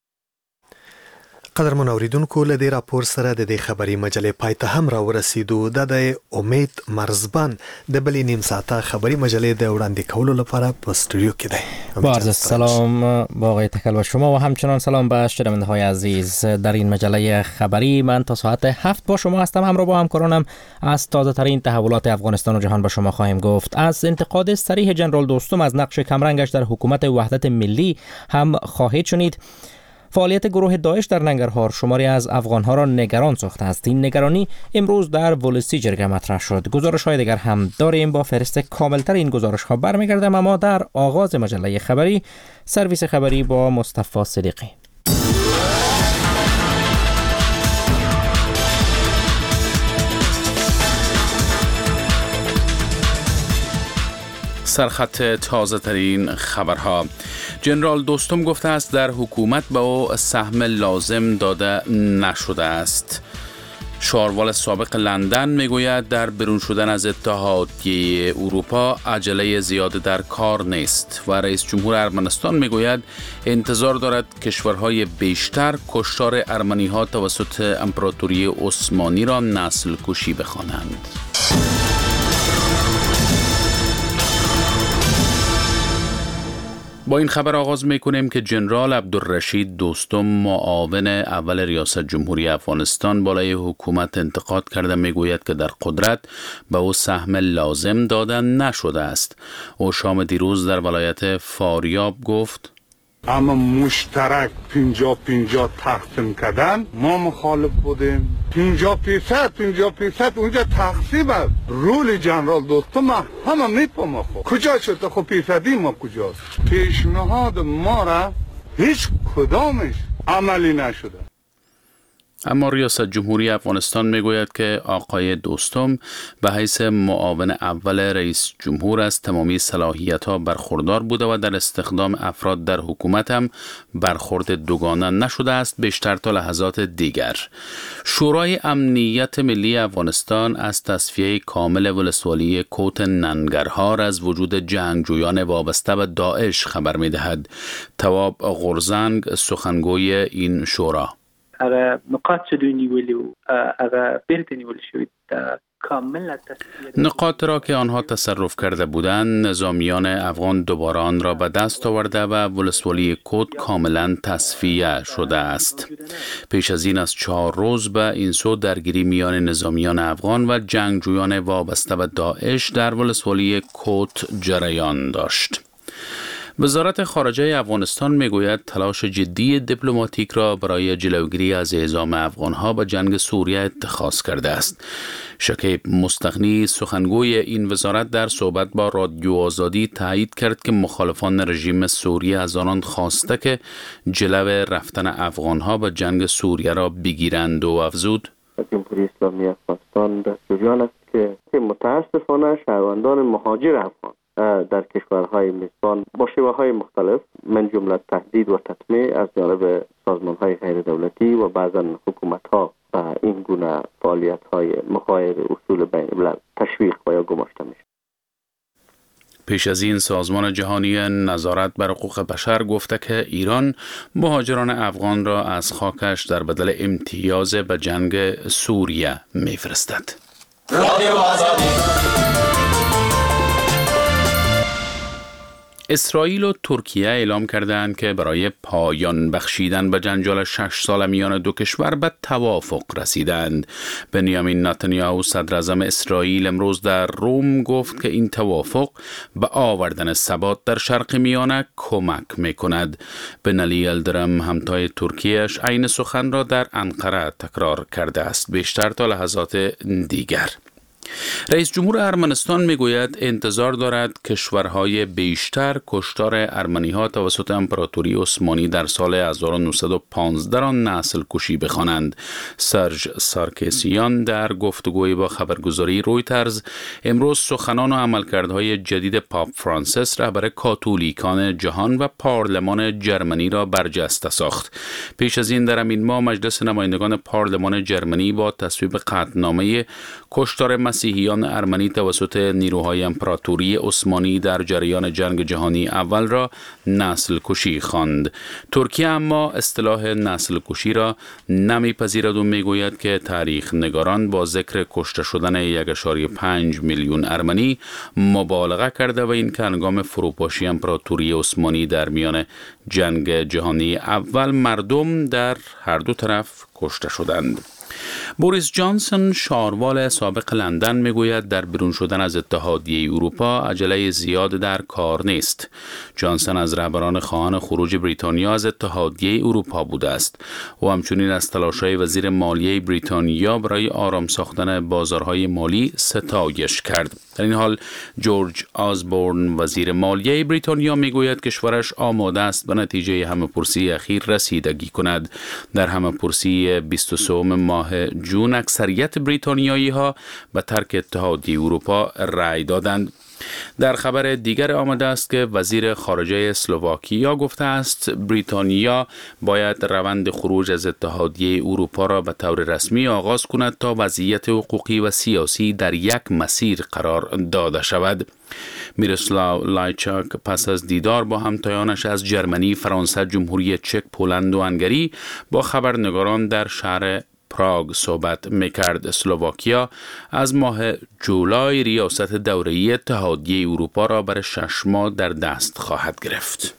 Speaker 2: قدرمن اوریدونکو له دې راپور سره د دې خبري مجلې پای ته هم را ورسیدو. د امید مرزبان د بلې نیم ساعته خبری مجله د وړاندې کولو لپاره په استودیو کې دی.
Speaker 3: با عرض سلام با آقای تکل و شما و همچنان سلام به شنونده‌های عزیز. در این مجله خبری من تا ساعت هفت با شما هستم، همراه با همکارانم از تازه ترین تحولات افغانستان و جهان با شما خواهیم گفت. از انتقاد صریح جنرال دوستم از نقش کمرنگش در حکومت وحدت ملی هم خواهید شنید. فعالیت گروه داعش در ننگرهار شماری از افغانها را نگران ساخته است. این نگرانی امروز در ولسی جرگه مطرح شد. گزارش های دیگر هم داریم. با فهرست کاملتر این گزارش ها برمیگردم، اما در آغاز مجله خبری سرویس خبری با مصطفی صدیقی.
Speaker 4: سرخط تازه ترین خبرها. جنرال دوستم گفته است در حکومت به او سهم لازم داده نشده است. شاروال سابق لندن میگوید در برون شدن از اتحادیه اروپا عجله زیاد در کار نیست و رئیس جمهور ارمنستان میگوید انتظار دارد کشورهای بیشتر کشتار ارمنی‌ها توسط امپراتوری عثمانی را نسل کشی بخوانند. با این خبر آغاز میکنیم که جنرال عبدالرشید دوستم معاون اول ریاست جمهوری افغانستان بالای حکومت انتقاد کرده، میگوید که در قدرت به او سهم لازم داده نشده است. او شام دیروز در ولایت فاریاب گفت
Speaker 23: اما مشترک پنجاه پنجاه تقسیم کردن ما مخالف بودیم. پنجاه فیصد پنجاه فیصد اونجا تقسیم است. رول جنرال دوستم همه میپامه. خب کجا شده؟ خب فیصدی ما کجاست؟ پیشنهاد ما را هیچ کدامش عملی نشده.
Speaker 4: اما ریاست جمهوری افغانستان میگوید که آقای دوستم به حیث معاون اول رئیس جمهور از تمامی صلاحیت‌ها برخوردار بوده و در استخدام افراد در حکومت هم برخورد دوگانه نشده است بیشتر تا لحظات دیگر. شورای امنیت ملی افغانستان از تصفیه کامل ولسوالی کوت ننگرهار از وجود جنگجویان وابسته به داعش خبر می‌دهد. تواب غرزنگ سخنگوی این شورا
Speaker 12: هغه نقاط چې دوی نیولي وو هغه بیرته نیول شوي د کامل
Speaker 4: نقاط را که آنها تصرف کرده بودند نظامیان افغان دوباره آن را به دست آورده و ولسوالی کوت کاملا تصفیه شده است. پیش از این از چهار روز به این سو درگیری میان نظامیان افغان و جنگجویان وابسته به داعش در ولسوالی کوت جریان داشت. وزارت خارجه افغانستان میگوید تلاش جدی دیپلماتیک را برای جلوگیری از اعزام افغانها به جنگ سوریه اتخاذ کرده است. شکیب مستغنی سخنگوی این وزارت در صحبت با رادیو آزادی تایید کرد که مخالفان رژیم سوریه از آنان خواسته که جلو رفتن افغانها به جنگ سوریه را بگیرند و افزود
Speaker 9: جمهوری اسلامی افغانستان در جریان است که متاسفانه شهروندان مهاجر افغان در کشورهای میزبان با شیوه‌های مختلف من جمله تهدید و تطمیع از جانب سازمان‌های غیر دولتی و بعضاً حکومت‌ها به این گونه فعالیت‌های مخالف اصول بین الملل تشویق و یا گماشته میشه.
Speaker 4: پیش از این سازمان جهانی نظارت بر حقوق بشر گفته که ایران مهاجران افغان را از خاکش در بدل امتیاز به جنگ سوریه می‌فرستد. رادیو آزادی. اسرائیل و ترکیه اعلام کردند که برای پایان بخشیدن به جنجال شش ساله میان دو کشور به توافق رسیدند. بنیامین نتانیاهو صدر اعظم اسرائیل امروز در روم گفت که این توافق به آوردن ثبات در شرق میانه کمک میکند. بن علی یلدرم همتای ترکیهش عین سخن را در انقره تکرار کرده است بیشتر تا لحظات دیگر. رئیس جمهور ارمنستان میگوید انتظار دارد کشورهای بیشتر کشتار ارمنی‌ها توسط امپراتوری عثمانی در سال هزار و نهصد و پانزده را نسل کشی بخوانند. سرژ سارکسیان در گفتگوی با خبرگزاری رویترز امروز سخنان و عملکردهای جدید پاپ فرانسیس رهبر کاتولیکان جهان و پارلمان جرمنی را برجسته ساخت. پیش از این در همین ماه مجلس نمایندگان پارلمان جرمنی با تصویب قطعنامه کشتار مسیحیان ارمنی توسط نیروهای امپراتوری عثمانی در جریان جنگ جهانی اول را نسل کشی خواند. ترکیه اما اصطلاح نسل کشی را نمیپذیرد و میگوید که تاریخ نگاران با ذکر کشته شدن یک ممیز پنج میلیون ارمنی مبالغه کرده و این که هنگام فروپاشی امپراتوری عثمانی در میان جنگ جهانی اول مردم در هر دو طرف کشته شدند. بوریس جانسون شاروال سابق لندن میگوید در بیرون شدن از اتحادیه اروپا عجله زیاد در کار نیست. جانسون از رهبران خواهان خروج بریتانیا از اتحادیه اروپا بوده است و همچنین از تلاش‌های وزیر مالیه بریتانیا برای آرام ساختن بازارهای مالی ستایش کرد. در این حال جورج آزبورن وزیر مالیه بریتانیا میگوید کشورش آماده است به نتیجه همه‌پرسی اخیر رسیدگی کند. در همه‌پرسی بیست و سوم ماه جون اکثریت بریتانیایی ها به ترک اتحادیه اروپا رأی دادند. در خبر دیگر آمده است که وزیر خارجه اسلواکیا گفته است بریتانیا باید روند خروج از اتحادیه اروپا را به طور رسمی آغاز کند تا وضعیت حقوقی و سیاسی در یک مسیر قرار داده شود. میروسلاو لایچاک پس از دیدار با همتایانش از جرمنی، فرانسه، جمهوری چک، پولند و هنگری با خبرنگاران در شهر پراگ صحبت میکرد. اسلواکیا از ماه جولای ریاست دوره‌ای اتحادیه اروپا را برای شش ماه در دست خواهد گرفت.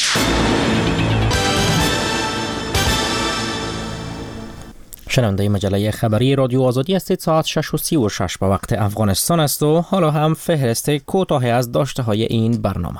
Speaker 3: شنونده مجله خبری رادیو آزادی هستید. ساعت شش و سی و شش به وقت افغانستان است و حالا هم فهرست کوتاهی از داشته های این برنامه.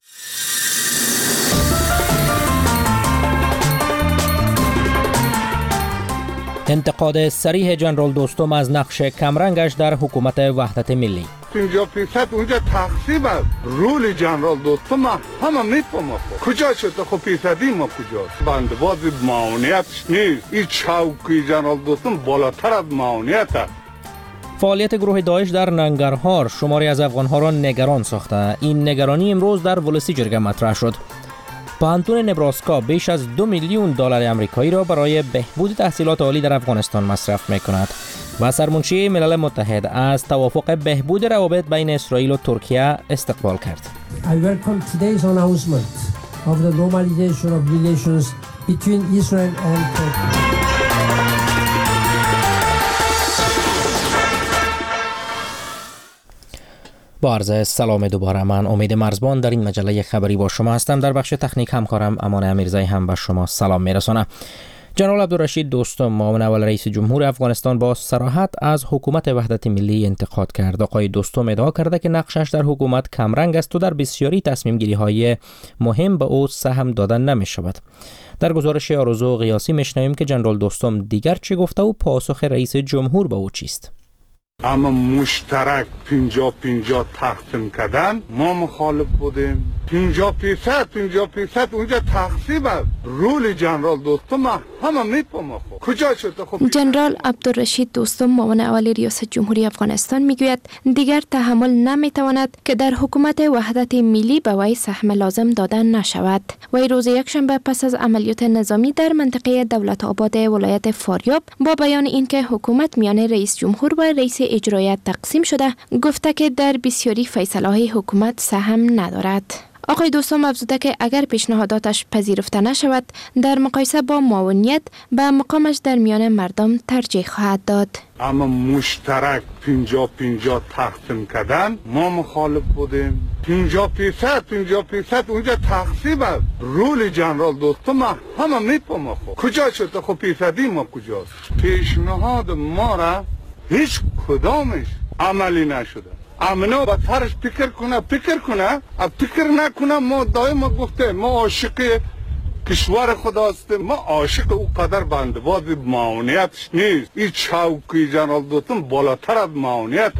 Speaker 3: انتقاد صریح جنرال دوستم از نقش کمرنگش در حکومت وحدت ملی.
Speaker 23: پنجاه فیصد اونجا تقسیم است. رول جنرال دوستم همه میفهمه. کجا شده خب فیصدی ما کجاست؟ بندباز معاونیتش نیست. این چوکی جنرال دوستم بالاتر از معاونیت است.
Speaker 3: فعالیت گروه داعش در ننگرهار شماری از افغانها را نگران ساخته. این نگرانی امروز در ولسی جرگه مطرح شد. پانتون نبراسکا بیش از دو میلیون دلار آمریکایی را برای بهبود تحصیلات عالی در افغانستان مصرف می‌کند و سرمنشی ملل متحد از توافق بهبود روابط بین اسرائیل و ترکیه استقبال کرد.
Speaker 1: I welcome today's announcement of the normalization of relations between Israel and Turkey.
Speaker 3: با عرض سلام دوباره، من امید مرزبان در این مجله خبری با شما هستم. در بخش تکنیک همکارم امان امیرزایی هم به شما سلام میرسانه. جنرال عبدالرشید دوستم معاون اول رئیس جمهور افغانستان با صراحت از حکومت وحدت ملی انتقاد کرد. آقای دوستم ادعا کرده که نقشش در حکومت کمرنگ است و در بسیاری تصمیم گیری های مهم به او سهم دادن نمی شود. در گزارش آرزو قیاسی میشنویم که جنرال دوستم دیگر چه گفته و پاسخ رئیس جمهور به او چیست.
Speaker 23: اما مشترک پنجاه پنجاه تقسیم کردن ما مخالف بودیم. پنجاه فیصد پنجاه فیصد اونجا تقسیم است. رول جنرال دوستم همه میفهمه. خب کجا شده خب
Speaker 6: جنرال عبدالرشید دوستم معاون اول ریاست جمهوری افغانستان میگوید دیگر تحمل نمیتواند که در حکومت وحدت ملی به وی سهم لازم دادن نشود. وی روز یکشنبه پس از عملیات نظامی در منطقه دولت آباد ولایت فاریاب با بیان اینکه حکومت میان رئیس جمهور و رئیس اجرایی تقسیم شده گفته که در بسیاری فیصله‌های حکومت سهم ندارد. آقای دوستم افزوده که اگر پیشنهاداتش پذیرفته نشود در مقایسه با معاونیت به مقامش در میان مردم ترجیح خواهد داد.
Speaker 23: اما مشترک پنجاه پنجاه تقسیم کردن ما مخالف بودیم. پنجاه فیصد پنجاه فیصد اونجا تقسیم است. رول جنرال دوستم همه میفهمه. خب کجا شده خب فیصدی ما کجاست؟ پیشنهاد ما را هیچ کدامش عملی نشده. امنا با سرش فکر کنه فکر کنه فکر نکنه. ما دائم گفته ما عاشق کشور خدا هستیم. ما عاشق او قدر بندباز معاونیتش نیست. این چوکی جنرال دوستم بالاتر از معاونیت است.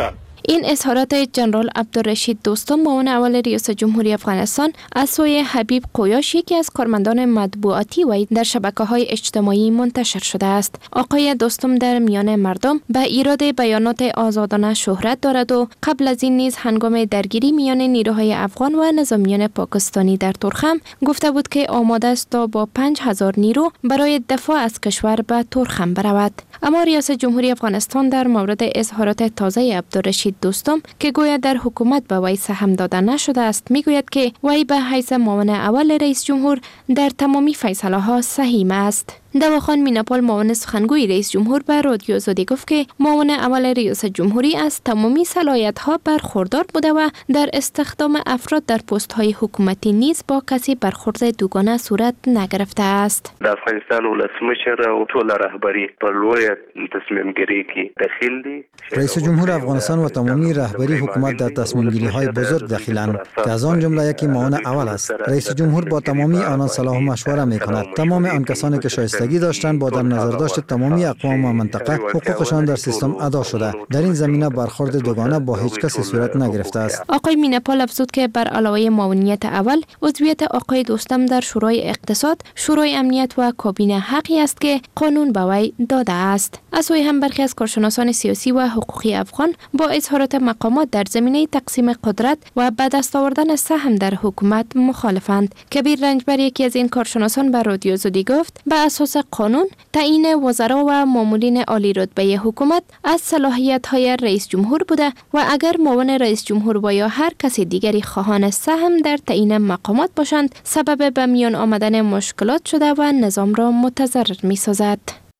Speaker 6: این اظهارات جنرال عبدالرشید دوستم معاون اول ریاست جمهوری افغانستان از سوی حبیب قویاش یکی از کارمندان مطبوعاتی وی در شبکه‌های اجتماعی منتشر شده است. آقای دوستم در میان مردم به ایراد بیانات آزادانه شهرت دارد و قبل از این نیز هنگام درگیری میان نیروهای افغان و نظامیان پاکستانی در تورخم گفته بود که آماده است تا با پنج هزار نیرو برای دفاع از کشور به تورخم برود. اما ریاست جمهوری افغانستان در مورد اظهارات تازه عبدالرشید دوستم که گویا در حکومت به وی سهم داده نشده است میگوید که وی به حیث معاون اول رئیس جمهور در تمامی فیصله ها سهیم است. دواخان میناپال معاون سخنگوی رئیس جمهور به رادیو آزادی گفت که معاون اول ریاست جمهوری از تمامی صلاحیت ها برخوردار بوده و در استخدام افراد در پست های حکومتی نیز با کسی برخورد دوگانه صورت نگرفته است.
Speaker 5: د افغانستان ولسمشر او ټول رهبری په لوی تصمیم گیری کې دخیل دي.
Speaker 7: رئیس جمهور افغانستان و تمامی رهبری حکومت در تصمیم گیری های بزرگ دخیلند که از آن جمله یکی معاون اول است. رئیس جمهور با تمامی آنان صلاح و مشوره میکند. تمام آن کسانی که شایسته داشتن با در نظر داشت تمامی اقوام و منطقه حقوقشان در سیستم ادا شده. در این زمینه برخورد دوگانه با هیچ کسی صورت نگرفته است.
Speaker 6: آقای میناپال افزود که بر علاوه معاونیت اول عضویت آقای دوستم در شورای اقتصاد، شورای امنیت و کابینه حقی است که قانون به وی داده است. از سوی هم برخی از کارشناسان سیاسی و حقوقی افغان با اظهارات مقامات در زمینه تقسیم قدرت و به دست آوردن سهم در حکومت مخالفند. کبیر رنجبر یکی از این کارشناسان به رادیو آزادی گفت به اساس قانون تعیین وزرا و مامورین عالی رتبه حکومت از صلاحیت‌های رئیس جمهور بوده و اگر معاون رئیس جمهور و یا هر کسی دیگری خواهان سهم در تعیین مقامات باشند سبب به میان آمدن مشکلات شده و نظام را متضرر می‌سازد.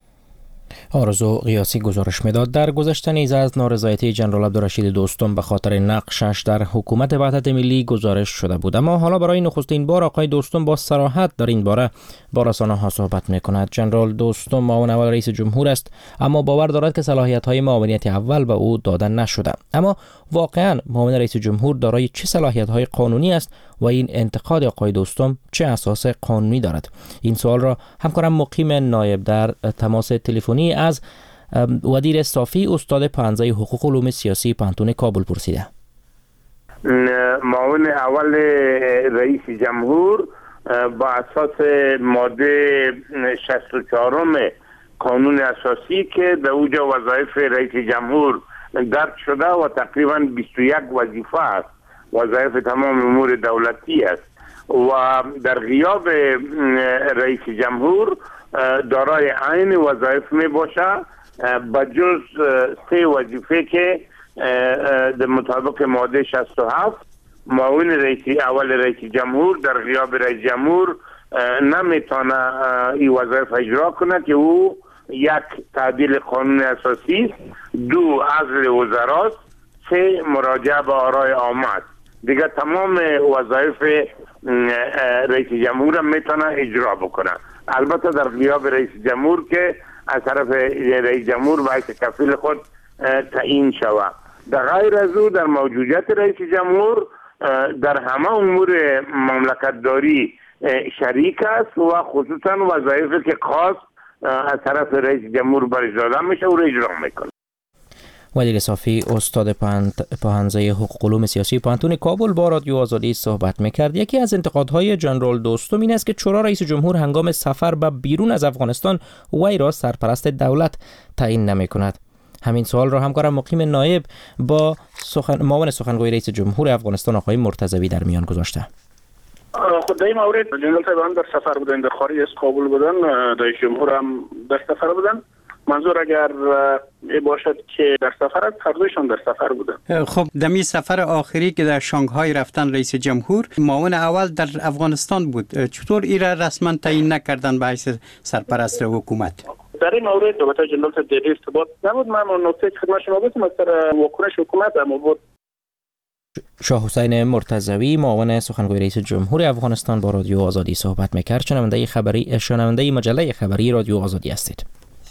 Speaker 3: آرزو قیاسی گزارش میداد. در گذشته نیز از نارضایتی جنرال عبدالرشید دوستم به خاطر نقشش در حکومت وحدت ملی گزارش شده بود، اما حالا برای نخستین بار آقای دوستم با صراحت در این باره با رسانه‌ها صحبت میکند. جنرال دوستم معاون اول رئیس جمهور است، اما باور دارد که صلاحیت‌های معاونیت اول به او داده نشده. اما واقعاً معاون رئیس جمهور دارای چه صلاحیت‌های قانونی است و این انتقاد آقای دوستم چه اساس قانونی دارد؟ این سوال را همکارم مقیم نایب در تماس تلفنی از ودیر صافی استاد پانزه حقوق و علوم سیاسی پانتون کابل پرسیده.
Speaker 11: معاون اول رئیس جمهور با اساس ماده شصت و چهار قانون اساسی که در اوجا وظایف رئیس جمهور درج شده و تقریبا بیست و یک وظیفه است، وظایف تمام امور دولتی است و در غیاب رئیس جمهور دارای عین وظایف می باشه بجز سه وظیفه که در مطابق ماده شصت و هفت معاون رئیس اول رئیس جمهور در غیاب رئیس جمهور نمیتونه این وظایف اجرا کنه که او یک تعدیل قانون اساسی است، دو عزل وزراست، سه مراجعه به آرای عامه است. دیگه تمام وظایف رئیس جمهور هم میتونه اجرا بکنه، البته در غیاب رئیس جمهور که از طرف رئیس جمهور باید کفیل خود تعیین شود. در غیر از او در موجودیت رئیس جمهور در همه امور مملکت داری شریک است و خصوصا وظایفی که خاص از طرف رئیس جمهور برش داده میشه او را اجرا میکنه.
Speaker 3: ودیر صافی استاد پانزه حقوق و علوم سیاسی پانتون کابل با رادیو آزادی صحبت میکرد. یکی از انتقادهای جنرال دوستم این است که چرا رئیس جمهور هنگام سفر به بیرون از افغانستان وی را سرپرست دولت تعیین نمیکند. همین سوال را همکارم مقیم نایب با سخن... معاون سخنگوی رئیس جمهور افغانستان آقای مرتضوی در میان گذاشته.
Speaker 24: خود در این مورد جنرال طیبان در سفر بودن، در خارج از کابل بودن، رئیس جمهور هم در سفر بودن. منظور اگر باشد که در سفر هر دویشان در سفر بودن.
Speaker 25: خب دمی سفر آخری که در شانگهای رفتن رئیس جمهور معاون اول در افغانستان بود، چطور این را رسما تعیین نکردن به حیث سرپرست حکومت؟
Speaker 24: در این مورد البته جنرال طیب در ارتباط نبود. من اون نکته که خدمت شما گفتم از سر واکنش حکومت هم بود.
Speaker 3: شاه حسین مرتضوی معاون سخنگوی رئیس جمهور افغانستان با رادیو آزادی صحبت می‌کرد. شنونده خبری شنونده مجله خبری رادیو آزادی هستید.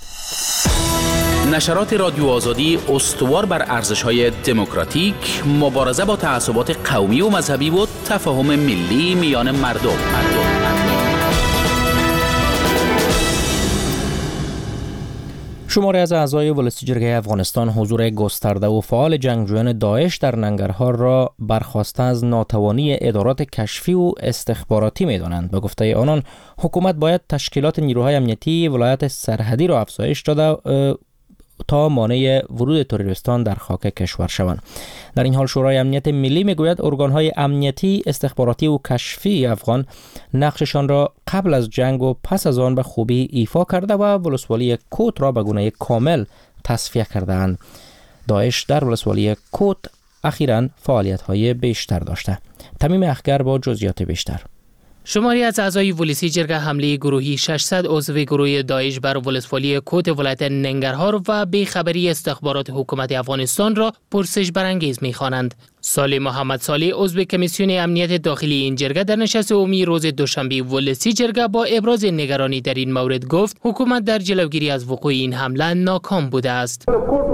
Speaker 4: نشرات رادیو آزادی استوار بر ارزش‌های دموکراتیک، مبارزه با تعصبات قومی و مذهبی و تفاهم ملی میان مردم. مردم.
Speaker 3: شماری از اعضای ولسی جرگه افغانستان حضور گسترده و فعال جنگجویان داعش در ننگرهار را برخواسته از ناتوانی ادارات کشفی و استخباراتی می‌دانند. به گفته آنان حکومت باید تشکیلات نیروهای امنیتی ولایت سرحدی را افزایش داده تا مانع ورود تروریستان در خاک کشور شوند. در این حال شورای امنیت ملی میگوید ارگان‌های امنیتی، استخباراتی و کشفی افغان نقششان را قبل از جنگ و پس از آن به خوبی ایفا کرده و ولسوالی کوت را به گونه کامل تصفیه کرده‌اند. داعش در ولسوالی کوت اخیراً فعالیت‌های بیشتر داشته. تمیم اخگر با جزئیات بیشتر.
Speaker 10: شماری از اعضای ولسی جرگه حمله گروهی ششصد عضو گروه داعش بر ولسوالی کوت ولایت ننگرهار و بیخبری استخبارات حکومت افغانستان را پرسش برانگیز می‌خوانند. صالح محمد صالح عضو کمیسیون امنیت داخلی این جرگه در نشست عمومی روز دوشنبه ولسی جرگه با ابراز نگرانی در این مورد گفت حکومت در جلوگیری از وقوع این حمله ناکام بوده است.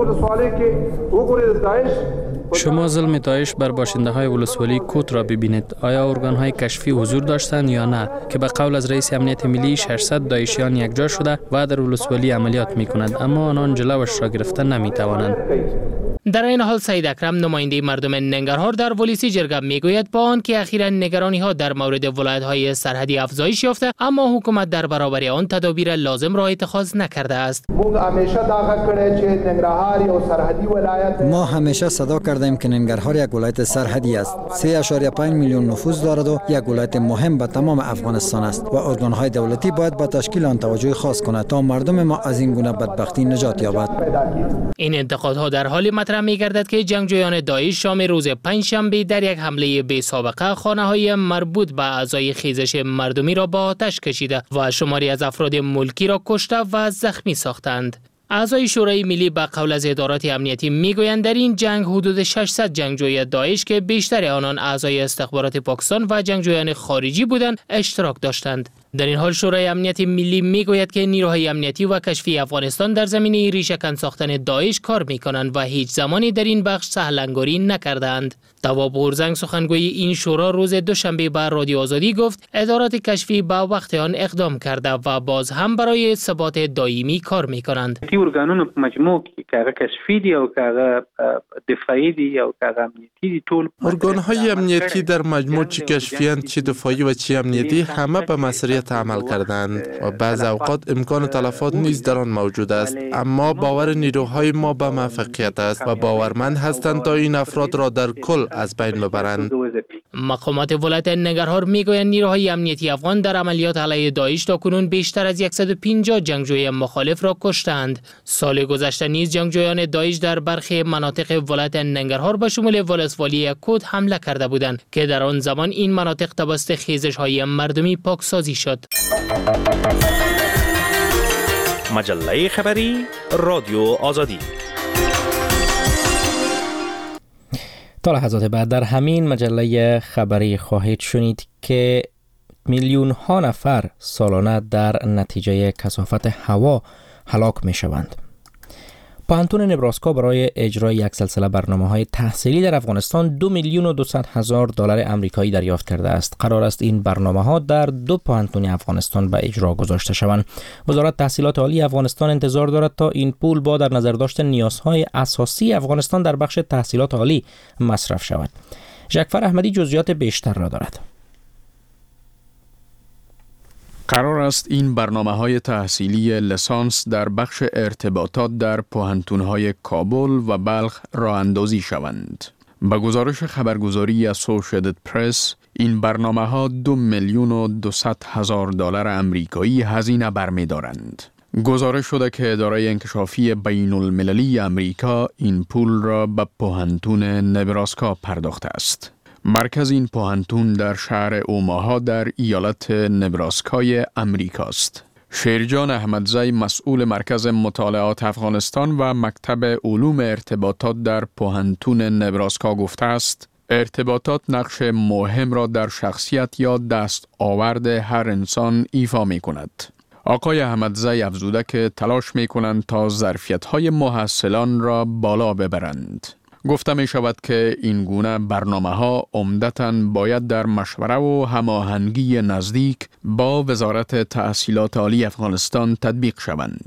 Speaker 13: شما ظلم داعش بر باشنده های ولسوالی کوت را ببینید. آیا ارگان های کشفی حضور داشتند یا نه که به قول از رئیس امنیت ملی ششصد داعشیان یکجا شده و در ولسوالی عملیات می کنند، اما آنان جلوش را گرفتن نمی توانند.
Speaker 10: در این حال سید اکرم نماینده مردم ننگرهار در ولسی جرگه میگوید با آن که اخیراً نگرانی ها در مورد ولایت های سرحدی افزایش یافته، اما حکومت در برابر آن تدابیر لازم را اتخاذ نکرده است.
Speaker 7: ما همیشه صدا کردیم که ننگرهار یک ولایت سرحدی است. سه ممیز پنج میلیون نفوذ دارد و یک ولایت مهم به تمام افغانستان است و ارگان های دولتی باید به تشکیل آن توجه خاص کند تا مردم ما از این گونه بدبختی نجات یابد.
Speaker 10: این انتقادها در حال مطرح می‌گردد که جنگجویان داعش شام روز پنجشنبه در یک حمله بی سابقه خانه‌های مربوط به اعضای خیزش مردمی را با آتش کشیده و شماری از افراد ملکی را کشته و زخمی ساختند. اعضای شورای ملی به قول از ادارات امنیتی میگویند در این جنگ حدود ششصد جنگجوی داعش که بیشتر آنان اعضای استخبارات پاکستان و جنگجویان خارجی بودند اشتراک داشتند. در این حال شورای امنیت ملی میگوید که نیروهای امنیتی و کشفی افغانستان در زمینه ریشه‌کن ساختن داعش کار میکنند و هیچ زمانی در این بخش سهلنگاری نکردند. تواب اورزنگ سخنگوی این شورا روز دوشنبه به رادیو آزادی گفت ادارات کشفی با وقت آن اقدام کرده و باز هم برای ثبات دائمی کار میکنند.
Speaker 12: تی ارگانونو په مجموع کې کاغه کشفی دی او کاغه دفاعی دی او کاغه امنیتی دی ټول
Speaker 14: ارگان‌های امنیتی در مجموع چه کشفیان چه دفاعی و چه امنیتی همه به مسئولیت عمل کردند و بعض اوقات امکان تلفات نیز در آن موجود است، اما باور نیروهای ما به موفقیت است و باورمند هستند تا این افراد را در کل از بین ببرند.
Speaker 10: مقامات ولایت ننگرهار میگویند نیروهای امنیتی افغان در عملیات علیه داعش تاکنون بیشتر از صد و پنجاه جنگجوی مخالف را کشتند. سال گذشته نیز جنگجویان داعش در برخی مناطق ولایت ننگرهار به شمول ولسوالی کوت حمله کرده بودند که در آن زمان این مناطق توسط خیزش‌های مردمی پاکسازی شد.
Speaker 15: مجله خبری رادیو آزادی.
Speaker 3: تا لحظات بعد در همین مجله خبری خواهید شنید که میلیون ها نفر سالانه در نتیجه کثافت هوا هلاک می شوند. پوهنتون نبراسکا برای اجرای یک سلسله برنامه‌های تحصیلی در افغانستان دو میلیون و دویست هزار دلار آمریکایی دریافت کرده است. قرار است این برنامه‌ها در دو پوهنتون افغانستان به اجرا گذاشته شوند. وزارت تحصیلات عالی افغانستان انتظار دارد تا این پول با در نظر داشتن نیازهای اساسی افغانستان در بخش تحصیلات عالی مصرف شود. ژکفر احمدی جزئیات بیشتر را دارد.
Speaker 16: قرار است این برنامه‌های تحصیلی لسانس در بخش ارتباطات در پوهنتون‌های کابل و بلخ راه اندازی شوند. با گزارش خبرگزاری اسوسییتد پرس، این برنامه‌ها دو میلیون و دویست هزار دلار آمریکایی هزینه برمی‌دارند. گزارش شده که اداره انکشافی بین المللی آمریکا این پول را به پوهنتون نبراسکا پرداخته است. مرکز این پوهنتون در شهر اوماها در ایالت نبراسکای امریکا است. شیرجان احمدزی مسئول مرکز مطالعات افغانستان و مکتب علوم ارتباطات در پوهنتون نبراسکا گفته است ارتباطات نقش مهم را در شخصیت یا دستاورد هر انسان ایفا می کند. آقای احمدزی افزوده که تلاش می کنند تا ظرفیت‌های محصلان را بالا ببرند. گفته می شود که این گونه برنامه ها عمدتاً باید در مشوره و هماهنگی نزدیک با وزارت تحصیلات عالی افغانستان تطبیق شوند.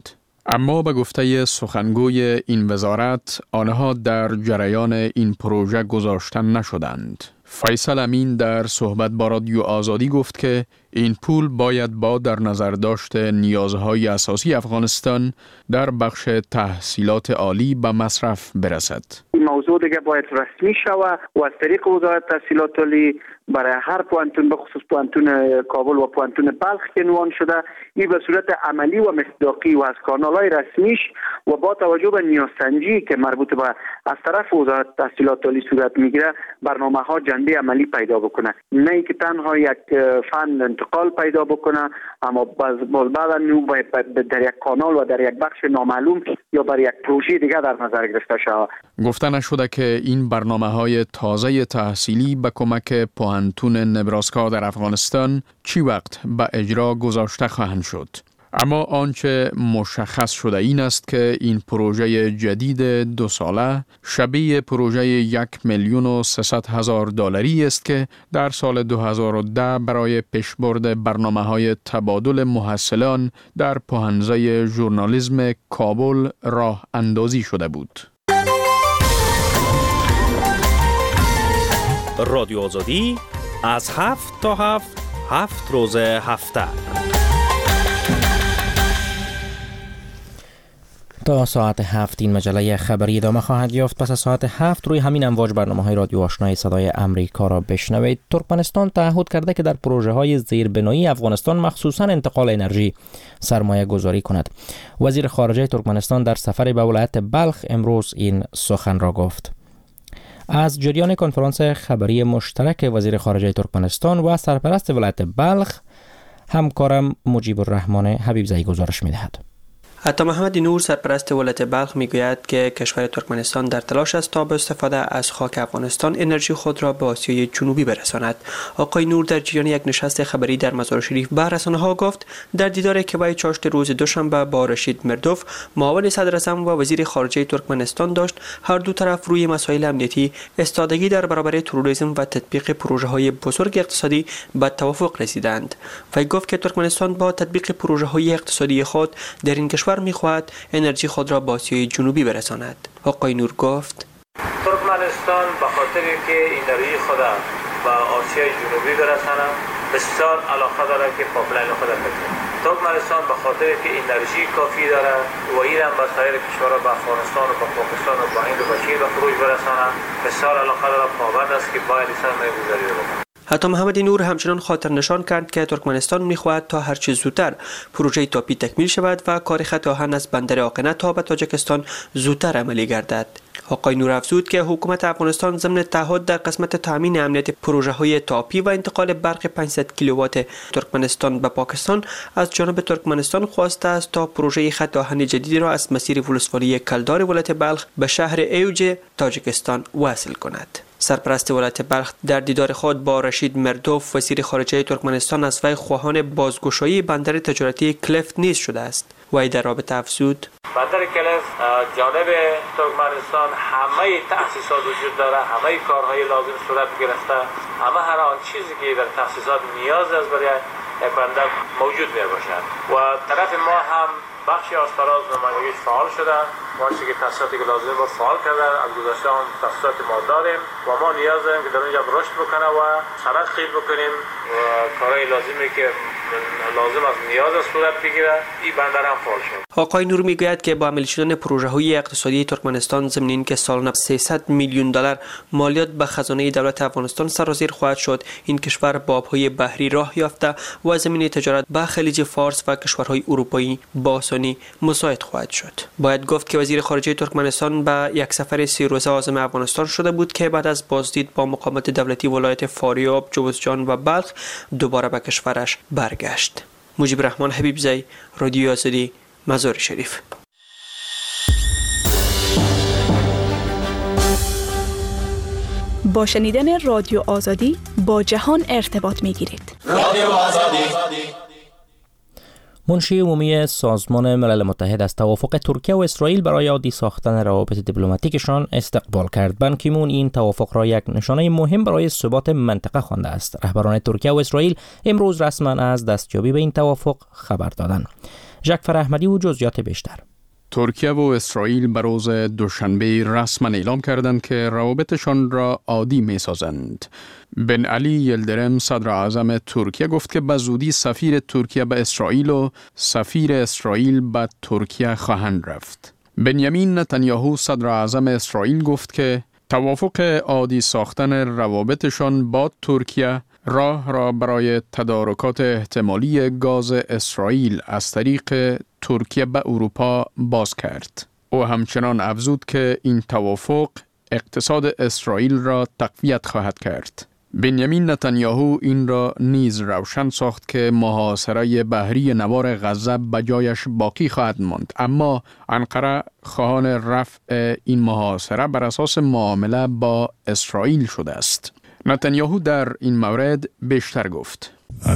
Speaker 16: اما به گفته سخنگوی این وزارت آنها در جریان این پروژه گذاشته نشدند. فیصل امین در صحبت با رادیو آزادی گفت که این پول باید با در نظر داشت نیازهای اساسی افغانستان در بخش تحصیلات عالی به مصرف برسد.
Speaker 24: این موضوع دیگه باید رسمی شود و از طریق وزارت تحصیلات عالی برای هر پوانتون به خصوص پوانتون کابل و پوانتون بلخ که عنوان شده این به صورت عملی و مصداقی و از کانال‌های رسمیش و با توجه به نیازسنجی که مربوط به از طرف وزارت تحصیلات عالی صورت میگیره برنامه‌ها جنبه عملی پیدا بکنه، نه اینکه تنها یک فن انتقال پیدا بکنه اما باز بعد نو در یک کانال و در یک بخش نامعلوم یا بر یک پروژه دیگه در نظر گرفته شود.
Speaker 16: گفته نشده که این برنامه‌های تازه تحصیلی به کمک پوهنتون نبراسکا در افغانستان چی وقت به اجرا گذاشته خواهند شد. اما آنچه مشخص شده این است که این پروژه جدید دو ساله شبیه پروژه یک میلیون و سیصد هزار دلاری است که در سال دو هزار و ده برای پیشبرد برنامه‌های تبادل محصلان در پوهنزه ژورنالیسم کابل راه اندازی شده بود.
Speaker 15: رادیو آزادی از هفت تا هفت هفت روز هفته
Speaker 3: تا ساعت هفت این مجله خبری ادامه خواهد یافت. پس از ساعت هفت روی همین امواج برنامه‌های رادیو آشنای صدای امریکا را بشنوید. ترکمنستان تعهد کرده که در پروژه‌های زیربنایی افغانستان مخصوصاً انتقال انرژی سرمایه گذاری کند. وزیر خارجه ترکمنستان در سفر به ولایت بلخ امروز این سخن را گفت. از جریان کنفرانس خبری مشترک وزیر خارجه ترکمنستان و سرپرست ولایت بلخ همکارم مجیب الرحمن حبیبزایی گزارش می‌دهد.
Speaker 8: عطا محمد نور سرپرست ولایت بلخ میگوید که کشور ترکمنستان در تلاش است تا با استفاده از خاک افغانستان انرژی خود را به آسیای جنوبی برساند. آقای نور در جریان یک نشست خبری در مزار شریف به رسانه‌ها گفت در دیداری که با چاشت روز دوشنبه با رشید مردوف معاون صدر اعظم و وزیر خارجه ترکمنستان داشت، هر دو طرف روی مسائل امنیتی، استادگی در برابر تروریسم و تطبیق پروژه‌های بزرگ اقتصادی به توافق رسیدند. وی گفت که ترکمنستان با تطبیق پروژه‌های اقتصادی خود در این کشور می‌خواهد انرژی خود را به آسیای جنوبی برساند. آقای نور گفت
Speaker 17: ترکمنستان به خاطر که انرژی خود به آسیای جنوبی برساند بسیار علاقه دارد که پایپلاین خود بکنه. ترکمنستان به خاطر که انرژی کافی دارد و این هم به سایر کشورها به افغانستان و به پاکستان و به هند و به چین به فروش برساند بسیار علاقه دارد، پابند است که باید سرمایه گذاری بکنه.
Speaker 8: عطا محمد نور همچنان خاطر نشان کرد که ترکمنستان می‌خواهد تا هر چه زودتر پروژه تاپی تکمیل شود و کار خط آهن از بندر آقنه تا به تاجیکستان زودتر عملی گردد. آقای نور افزود که حکومت افغانستان ضمن تعهد در قسمت تامین امنیت پروژه‌های تاپی و انتقال برق پانصد کیلووات ترکمنستان به پاکستان از جانب ترکمنستان خواسته است تا پروژه خط آهن جدید را از مسیر ولسوالی کلدار ولایت بلخ به شهر ایوج تاجیکستان وصل کند. سرپرست ولایت بلخ در دیدار خود با رشید مردوف وزیر خارجه ترکمنستان از وی خواهان بازگشایی بندر تجارتی کلفت نیز شده است. وی در رابطه افزود
Speaker 17: بندر کلفت جانب ترکمنستان همه تأسیسات وجود داره، همه کارهای لازم صورت گرفته، همه هر آن چیزی که در تأسیسات نیاز است برای یک بندر موجود می باشد و طرف ما هم بخشی از فراز نمایندگیش فعال شده، ما چیزی که تأسیساتی که لازم بود فعال کردن، از گذشته هم تأسیسات ما داریم و ما نیاز داریم که در اونجا رشد بکنه و سرعت خیل بکنیم و کارهای لازمی که لازم از نیاز صورت بگیره این بندر هم فعال شد.
Speaker 8: آقای نور میگوید که با عملی شدن پروژه‌های اقتصادی ترکمنستان ضمن اینکه سالانه سیصد میلیون دلار مالیات به خزانه دولت افغانستان سرازیر خواهد شد، این کشور با آبهای بحری راه یافته و زمینه تجارت با خلیج فارس و کشورهای اروپایی با آسانی مساعد خواهد شد. باید گفت که وزیر خارجه ترکمنستان به یک سفر سه روزه عازم افغانستان شده بود که بعد از بازدید با مقامات دولتی ولایت فاریاب، جوزجان و بلخ دوباره به کشورش برگشت. مجیب الرحمن حبیبزایی، رادیو آزادی، مزار شریف.
Speaker 18: با شنیدن رادیو آزادی با جهان ارتباط می‌گیرید. رادیو آزادی.
Speaker 3: منشی عمومی سازمان ملل متحد از توافق ترکیه و اسرائیل برای عادی ساختن روابط دیپلماتیکشان استقبال کرد. بان کی مون این توافق را یک نشانه مهم برای ثبات منطقه خوانده است. رهبران ترکیه و اسرائیل امروز رسما از دستیابی به این توافق خبر دادند. ژاک فراحمدی و جزئیات بیشتر.
Speaker 16: ترکیه و اسرائیل به روز دوشنبه رسما اعلام کردند که روابطشان را عادی می سازند. بن علی یلدرم صدر اعظم ترکیه گفت که به زودی سفیر ترکیه به اسرائیل و سفیر اسرائیل به ترکیه خواهند رفت. بنیامین نتانیاهو صدر اعظم اسرائیل گفت که توافق عادی ساختن روابطشان با ترکیه راه را برای تدارکات احتمالی گاز اسرائیل از طریق ترکیه به اروپا باز کرد. او همچنان افزود که این توافق اقتصاد اسرائیل را تقویت خواهد کرد. بنیامین نتانیاهو این را نیز روشن ساخت که محاصره بحری نوار غزه به جایش باقی خواهد ماند، اما انقره خواهان رفع این محاصره بر اساس معامله با اسرائیل شده است. نتانیاهو در این مورد بیشتر گفت: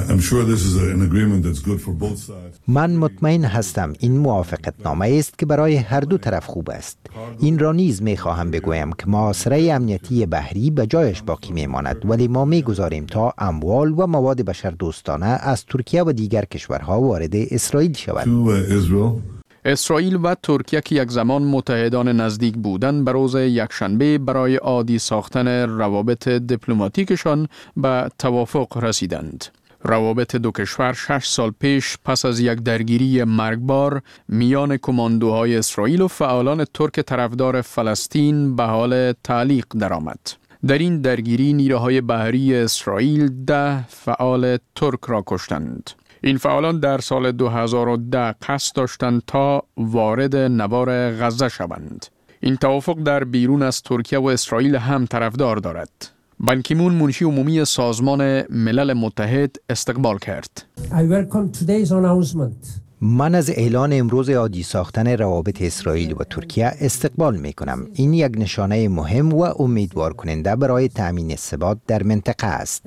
Speaker 2: من مطمئن هستم این موافقتنامه است که برای هر دو طرف خوب است. این را نیز می خواهم بگویم که محاصره امنیتی بحری به جایش باقی می ماند، ولی ما می گذاریم تا اموال و مواد بشر دوستانه از ترکیه و دیگر کشورها وارد اسرائیل شود.
Speaker 16: اسرائیل و ترکیه که یک زمان متحدان نزدیک بودند به روز یکشنبه برای عادی ساختن روابط دیپلماتیکشان به توافق رسیدند. روابط دو کشور شش سال پیش پس از یک درگیری مرگبار میان کماندوهای اسرائیل و فعالان ترک طرفدار فلسطین به حال تعلیق درآمد. در این درگیری نیروهای بحری اسرائیل ده فعال ترک را کشتند. این فعالان در سال دو هزار و ده قصد داشتند تا وارد نوار غزه شوند. این توافق در بیرون از ترکیه و اسرائیل هم طرفدار دارد. بان کی مون منشی عمومی سازمان ملل متحد استقبال کرد.
Speaker 1: I welcome today's announcement.
Speaker 2: من از اعلان امروز عادی ساختن روابط اسرائیل و ترکیه استقبال می کنم. این یک نشانه مهم و امیدوار کننده برای تأمین ثبات در منطقه است.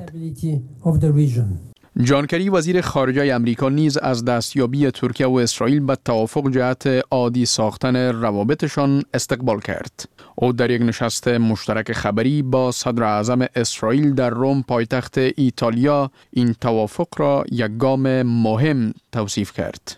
Speaker 16: جان کری وزیر خارجه امریکا نیز از دستیابی ترکیه و اسرائیل به توافق جهت عادی ساختن روابطشان استقبال کرد. او در یک نشست مشترک خبری با صدر اعظم اسرائیل در روم پایتخت ایتالیا این توافق را یک گام مهم توصیف کرد.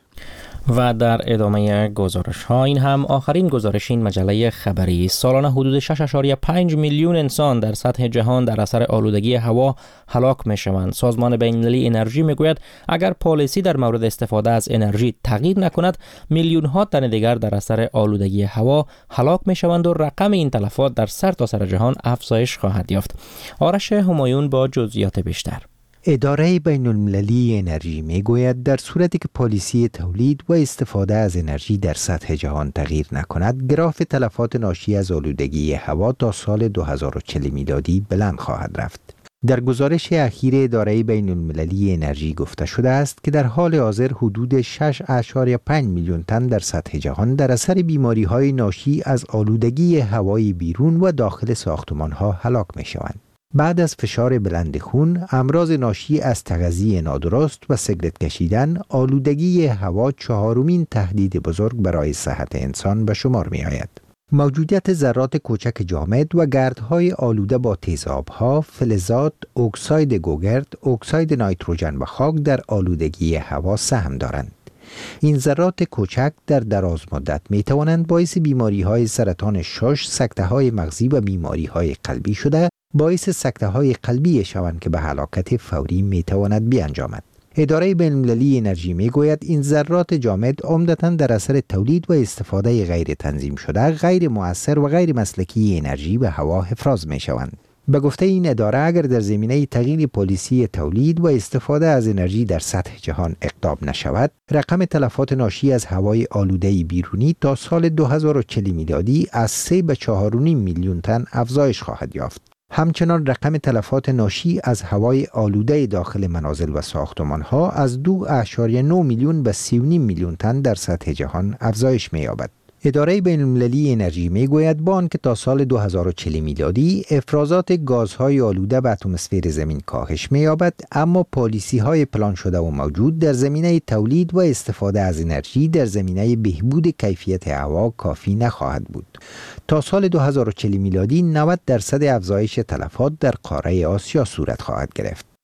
Speaker 3: و در ادامه گزارش ها این هم آخرین گزارش این مجله خبری. سالانه حدود شش ممیز پنج میلیون انسان در سطح جهان در اثر آلودگی هوا هلاک می شوند. سازمان بین‌المللی انرژی می گوید اگر پالیسی در مورد استفاده از انرژی تغییر نکند میلیون ها تن دیگر در اثر آلودگی هوا هلاک می شوند و رقم این تلفات در سرتاسر جهان افزایش خواهد یافت. آرش همایون با جزئیات بیشتر.
Speaker 2: اداره بین المللی انرژی می گوید در صورتی که پالیسی تولید و استفاده از انرژی در سطح جهان تغییر نکند، گراف تلفات ناشی از آلودگی هوا تا سال دو هزار و چهل میلادی بلند خواهد رفت. در گزارش اخیر اداره بین المللی انرژی گفته شده است که در حال حاضر حدود شش ممیز پنج میلیون تن در سطح جهان در اثر بیماری های ناشی از آلودگی هوای بیرون و داخل ساختمان ها هلاک می شوند. بعد از فشار بلند خون، امراض ناشی از تغذیه نادرست و سیگرت کشیدن، آلودگی هوا چهارمین تهدید بزرگ برای صحت انسان به شمار می آید. موجودیت ذرات کوچک جامد و گردهای آلوده با تیزابها، فلزات، اکساید گوگرد، اکساید نیتروژن و خاک در آلودگی هوا سهم دارند. این ذرات کوچک در دراز مدت می توانند باعث بیماری های سرطان شش، سکته های مغزی و بیماری های قلبی شده باعث سکته های قلبی شوند که به هلاکت فوری می تواند بیانجامد. اداره بین‌المللی انرژی می گوید این ذرات جامد عمدتاً در اثر تولید و استفاده غیر تنظیم شده، غیر مؤثر و غیر مسلکی انرژی به هوا افراز می شوند. به گفته این اداره اگر در زمینه تغییر پالیسی تولید و استفاده از انرژی در سطح جهان اقدام نشود، رقم تلفات ناشی از هوای آلوده بیرونی تا سال دو هزار و چهل میلادی از سه به چهار و نیم میلیون تن افزایش خواهد یافت. همچنان رقم تلفات ناشی از هوای آلوده داخل منازل و ساختمان‌ها از دو ممیز نه میلیون به سی و نیم میلیون تن در سطح جهان افزایش می‌یابد. اداره بین‌المللی انرژی می‌گوید با آنکه تا سال دو هزار و چهل میلادی افرازات گازهای آلوده به اتمسفر زمین کاهش می‌یابد، اما پالیسی‌های پلان شده و موجود در زمینه تولید و استفاده از انرژی در زمینه بهبود کیفیت هوا کافی نخواهد بود. تا سال دو هزار و چهل میلادی نود درصد افزایش تلفات در قاره آسیا صورت خواهد گرفت.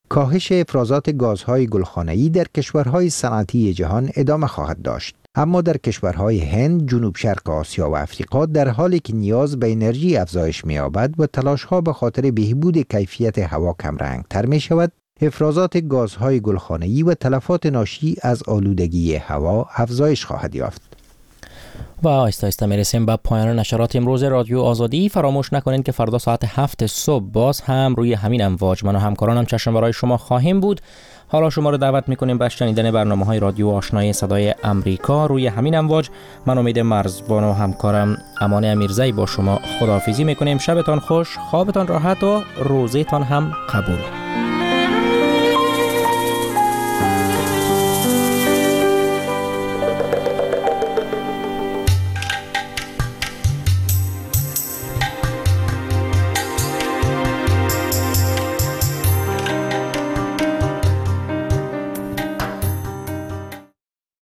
Speaker 2: کاهش افرازات گازهای گلخانه‌ای در کشورهای صنعتی جهان ادامه خواهد داشت. اما در کشورهای هند، جنوب شرق آسیا و افریقا در حالی که نیاز به انرژی افزایش می‌یابد و تلاش‌ها به خاطر بهبود کیفیت هوا کمرنگ‌تر می‌شود، افرازات گازهای گلخانه‌ای و تلفات ناشی از آلودگی هوا افزایش خواهد یافت.
Speaker 3: و آهسته آهسته میرسیم به پایان نشرات امروز رادیو آزادی. فراموش نکنید که فردا ساعت هفت صبح باز هم روی همین امواج من و همکارانم چشم برای شما خواهیم بود. حالا شما رو دعوت میکنیم به شنیدن برنامه‌های رادیو آشنای صدای امریکا روی همین امواج. من امید مرزبان و همکارم امان امیرزی با شما خداحافظی میکنیم. شبتان خوش، خوابتان راحت و روزتان هم قبول.